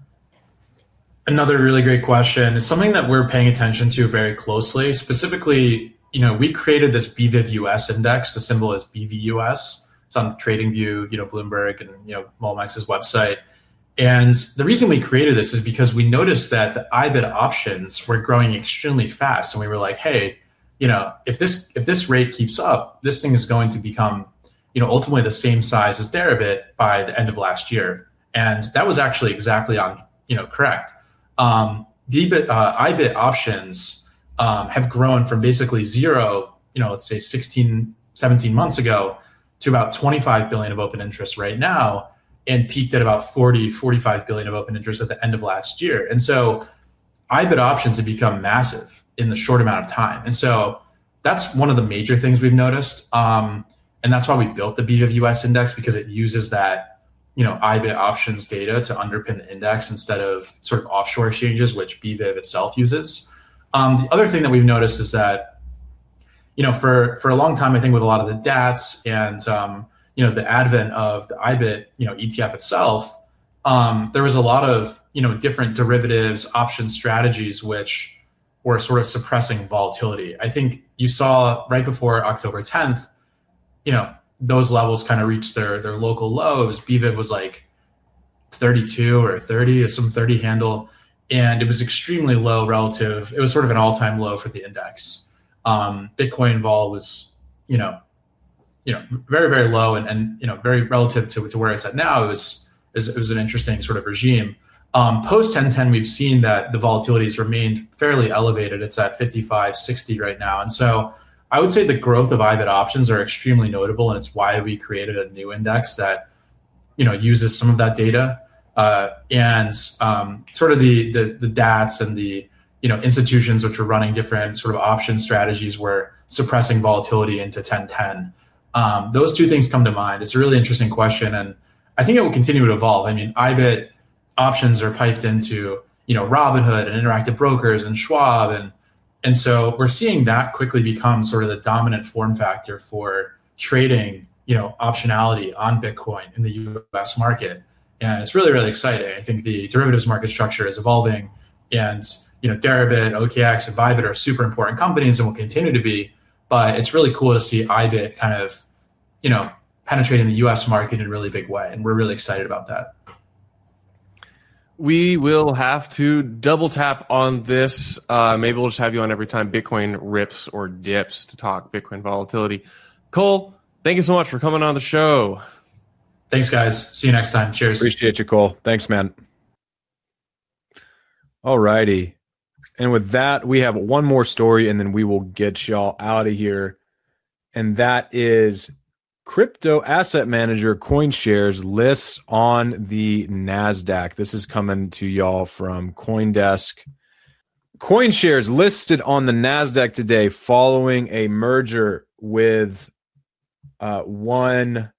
Another really great question. It's something that we're paying attention to very closely. Specifically, you know, we created this B V I V U S index. The symbol is B V U S. It's on TradingView, you know, Bloomberg, and you know, Molmex's website. And the reason we created this is because we noticed that the I B I T options were growing extremely fast, and we were like, hey, you know, if this if this rate keeps up, this thing is going to become, you know, ultimately the same size as Deribit by the end of last year. And that was actually exactly on, you know, correct. Um, B B I T, uh, I B I T options um, have grown from basically zero, you know, let's say sixteen, seventeen months ago, to about twenty-five billion of open interest right now, and peaked at about forty, forty-five billion of open interest at the end of last year. And so I B I T options have become massive in the short amount of time. And so that's one of the major things we've noticed. Um, and that's why we built the B V I V U S index, because it uses that, you know, I B I T options data to underpin the index instead of sort of offshore exchanges, which B V I V itself uses. Um, the other thing that we've noticed is that, you know, for, for a long time, I think with a lot of the D A Ts and, um, you know, the advent of the I B I T, you know, E T F itself, um, there was a lot of, you know, different derivatives, option strategies, which were sort of suppressing volatility. I think you saw right before October tenth, you know, those levels kind of reached their, their local lows. B V I V was like thirty-two or thirty, or some thirty handle. And it was extremely low relative. It was sort of an all-time low for the index. Um, Bitcoin vol was, you know, you know, very, very low, and, and you know, very relative to, to where it's at now. It was, it was, it was an interesting sort of regime. Um, post ten ten, we've seen that the volatility has remained fairly elevated. It's at fifty-five, sixty right now. And so I would say the growth of I B I T options are extremely notable, and it's why we created a new index that, you know, uses some of that data. Uh, and um, sort of the, the, the D A Ts and the, you know, institutions which are running different sort of option strategies were suppressing volatility into ten ten. Um, those two things come to mind. It's a really interesting question, and I think it will continue to evolve. I mean, I B I T options are piped into, you know, Robinhood and Interactive Brokers and Schwab, and and so we're seeing that quickly become sort of the dominant form factor for trading, you know, optionality on Bitcoin in the U S market, and it's really, really exciting. I think the derivatives market structure is evolving, and you know, Deribit, O K X, and Bybit are super important companies and will continue to be. But it's really cool to see I B I T kind of, you know, penetrating the U S market in a really big way, and we're really excited about that. we will have to double tap on this. Uh, maybe we'll just have you on every time Bitcoin rips or dips to talk Bitcoin volatility. Cole, thank you so much for coming on the show. Thanks, guys. See you next time. Cheers. Appreciate you, Cole. Thanks, man. All righty. And with that, we have one more story, and then we will get y'all out of here. And that is crypto asset manager CoinShares lists on the NASDAQ. This is coming to y'all from CoinDesk. CoinShares listed on the NASDAQ today following a merger with uh, one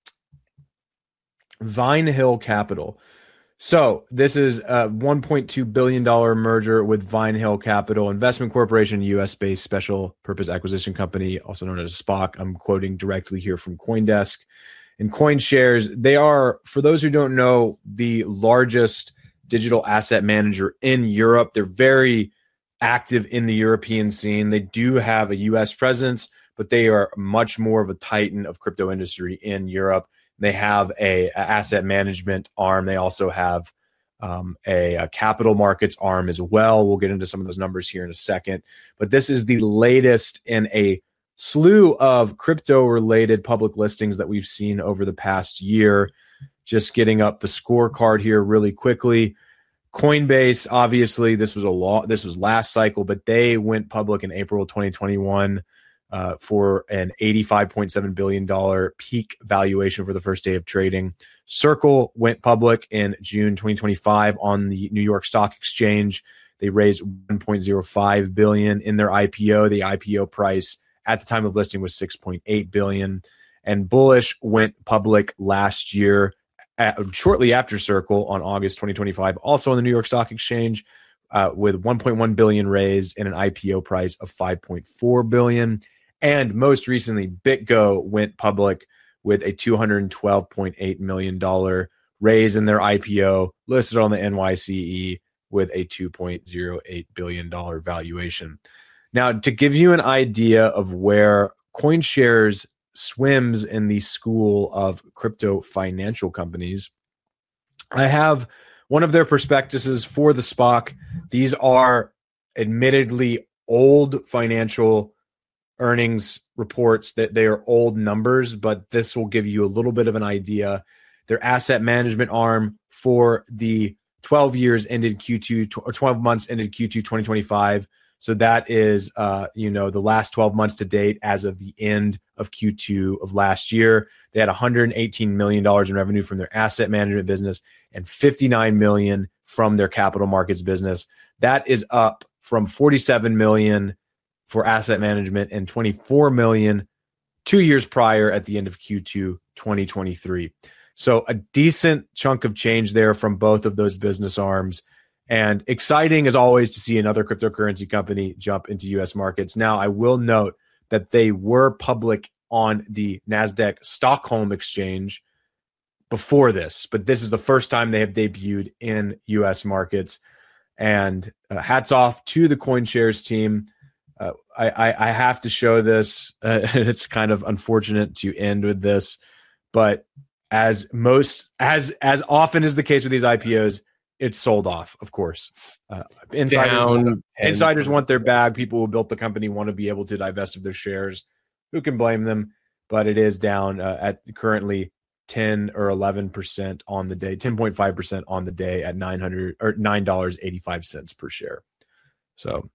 Vinehill Capital. So this is a one point two billion dollars merger with Vinehill Capital Investment Corporation, U S-based special purpose acquisition company, also known as SPAC. I'm quoting directly here from CoinDesk. And CoinShares, they are, for those who don't know, the largest digital asset manager in Europe. They're very active in the European scene. They do have a U S presence, but they are much more of a titan of crypto industry in Europe. They have a, a asset management arm. They also have um, a, a capital markets arm as well. We'll get into some of those numbers here in a second. But this is the latest in a slew of crypto-related public listings that we've seen over the past year. Just getting up the scorecard here really quickly. Coinbase, obviously, this was a law. This was last cycle, but they went public in April twenty twenty-one. Uh, for an eighty-five point seven billion dollars peak valuation for the first day of trading. Circle went public in June twenty twenty-five on the New York Stock Exchange. They raised one point zero five billion dollars in their I P O. The I P O price at the time of listing was six point eight billion dollars. And Bullish went public last year, at, shortly after Circle on August twenty twenty-five, also on the New York Stock Exchange, uh, with one point one billion dollars raised and an I P O price of five point four billion dollars. And most recently, BitGo went public with a two hundred twelve point eight million dollars raise in their I P O, listed on the N Y C E with a two point zero eight billion dollars valuation. Now, to give you an idea of where CoinShares swims in the school of crypto financial companies, I have one of their prospectuses for the SPAC. These are admittedly old financial earnings reports, that they are old numbers, but this will give you a little bit of an idea. Their asset management arm for the twelve years ended Q two, or twelve months ended Q two twenty twenty-five. So that is, uh, you know, the last twelve months to date as of the end of Q two of last year. They had one hundred eighteen million dollars in revenue from their asset management business and fifty-nine million dollars from their capital markets business. That is up from forty-seven million dollars for asset management and twenty-four million dollars two years prior at the end of Q two twenty twenty-three. So a decent chunk of change there from both of those business arms. And exciting as always to see another cryptocurrency company jump into U S markets. Now, I will note that they were public on the NASDAQ Stockholm exchange before this, but this is the first time they have debuted in U S markets. And uh, hats off to the CoinShares team. Uh, I, I, I have to show this. Uh, it's kind of unfortunate to end with this, but as most, as as often is the case with these I P Os, it's sold off. Of course, uh, insiders Down insiders want their bag. People who built the company want to be able to divest of their shares. Who can blame them? But it is down uh, at currently ten or eleven percent on the day, ten point five percent on the day at nine hundred or nine dollars eighty five cents per share. So.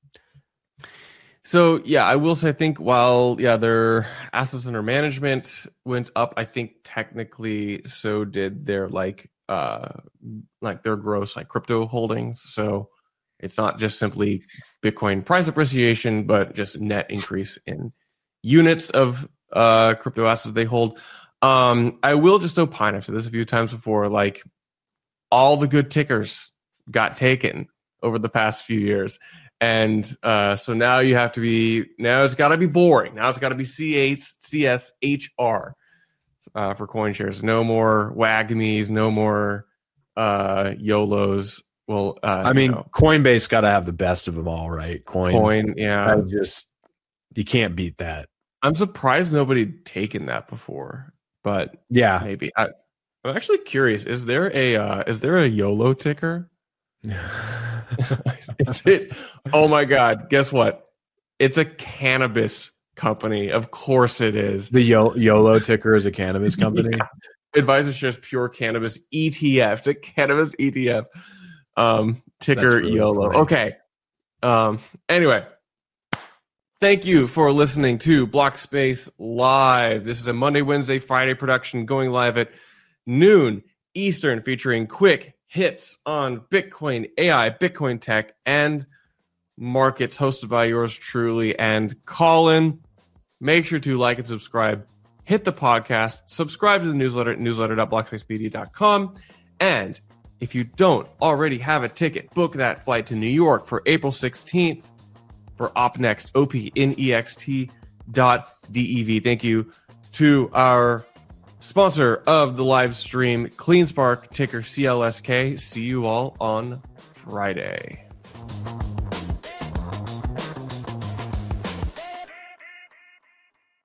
So, yeah, I will say, I think while, yeah, their assets under management went up, I think technically so did their, like, uh, like their gross, like, crypto holdings. So it's not just simply Bitcoin price appreciation, but just net increase in units of uh, crypto assets they hold. Um, I will just opine, I've said this a few times before, like, all the good tickers got taken over the past few years. And uh, so now you have to be, now it's got to be boring. Now it's got to be C S H R uh, for CoinShares. No more WAGMIs, no more uh, YOLOs. Well, uh, I mean, you know, Coinbase got to have the best of them all, right? Coin, Coin, yeah. I just, you can't beat that. I'm surprised nobody'd taken that before, but yeah, maybe. I, I'm actually curious. Is there a uh, is there a YOLO ticker? Is it? Oh my God! Guess what? It's a cannabis company. Of course it is. The Yo- YOLO ticker is a cannabis company. Yeah. Advisor shares pure cannabis E T F. It's a cannabis E T F. Um, ticker really YOLO. funny. Okay. Um, anyway, thank you for listening to Blockspace Live. This is a Monday, Wednesday, Friday production going live at noon Eastern, featuring quick hits on Bitcoin, A I, Bitcoin tech, and markets, hosted by yours truly and Colin. Make sure to like and subscribe. Hit the podcast. Subscribe to the newsletter at newsletter dot blockspace b d dot com. And if you don't already have a ticket, book that flight to New York for April sixteenth for OpNext, O P N E X T dot D E V. Thank you to our sponsor of the live stream, CleanSpark, ticker C L S K. See you all on Friday.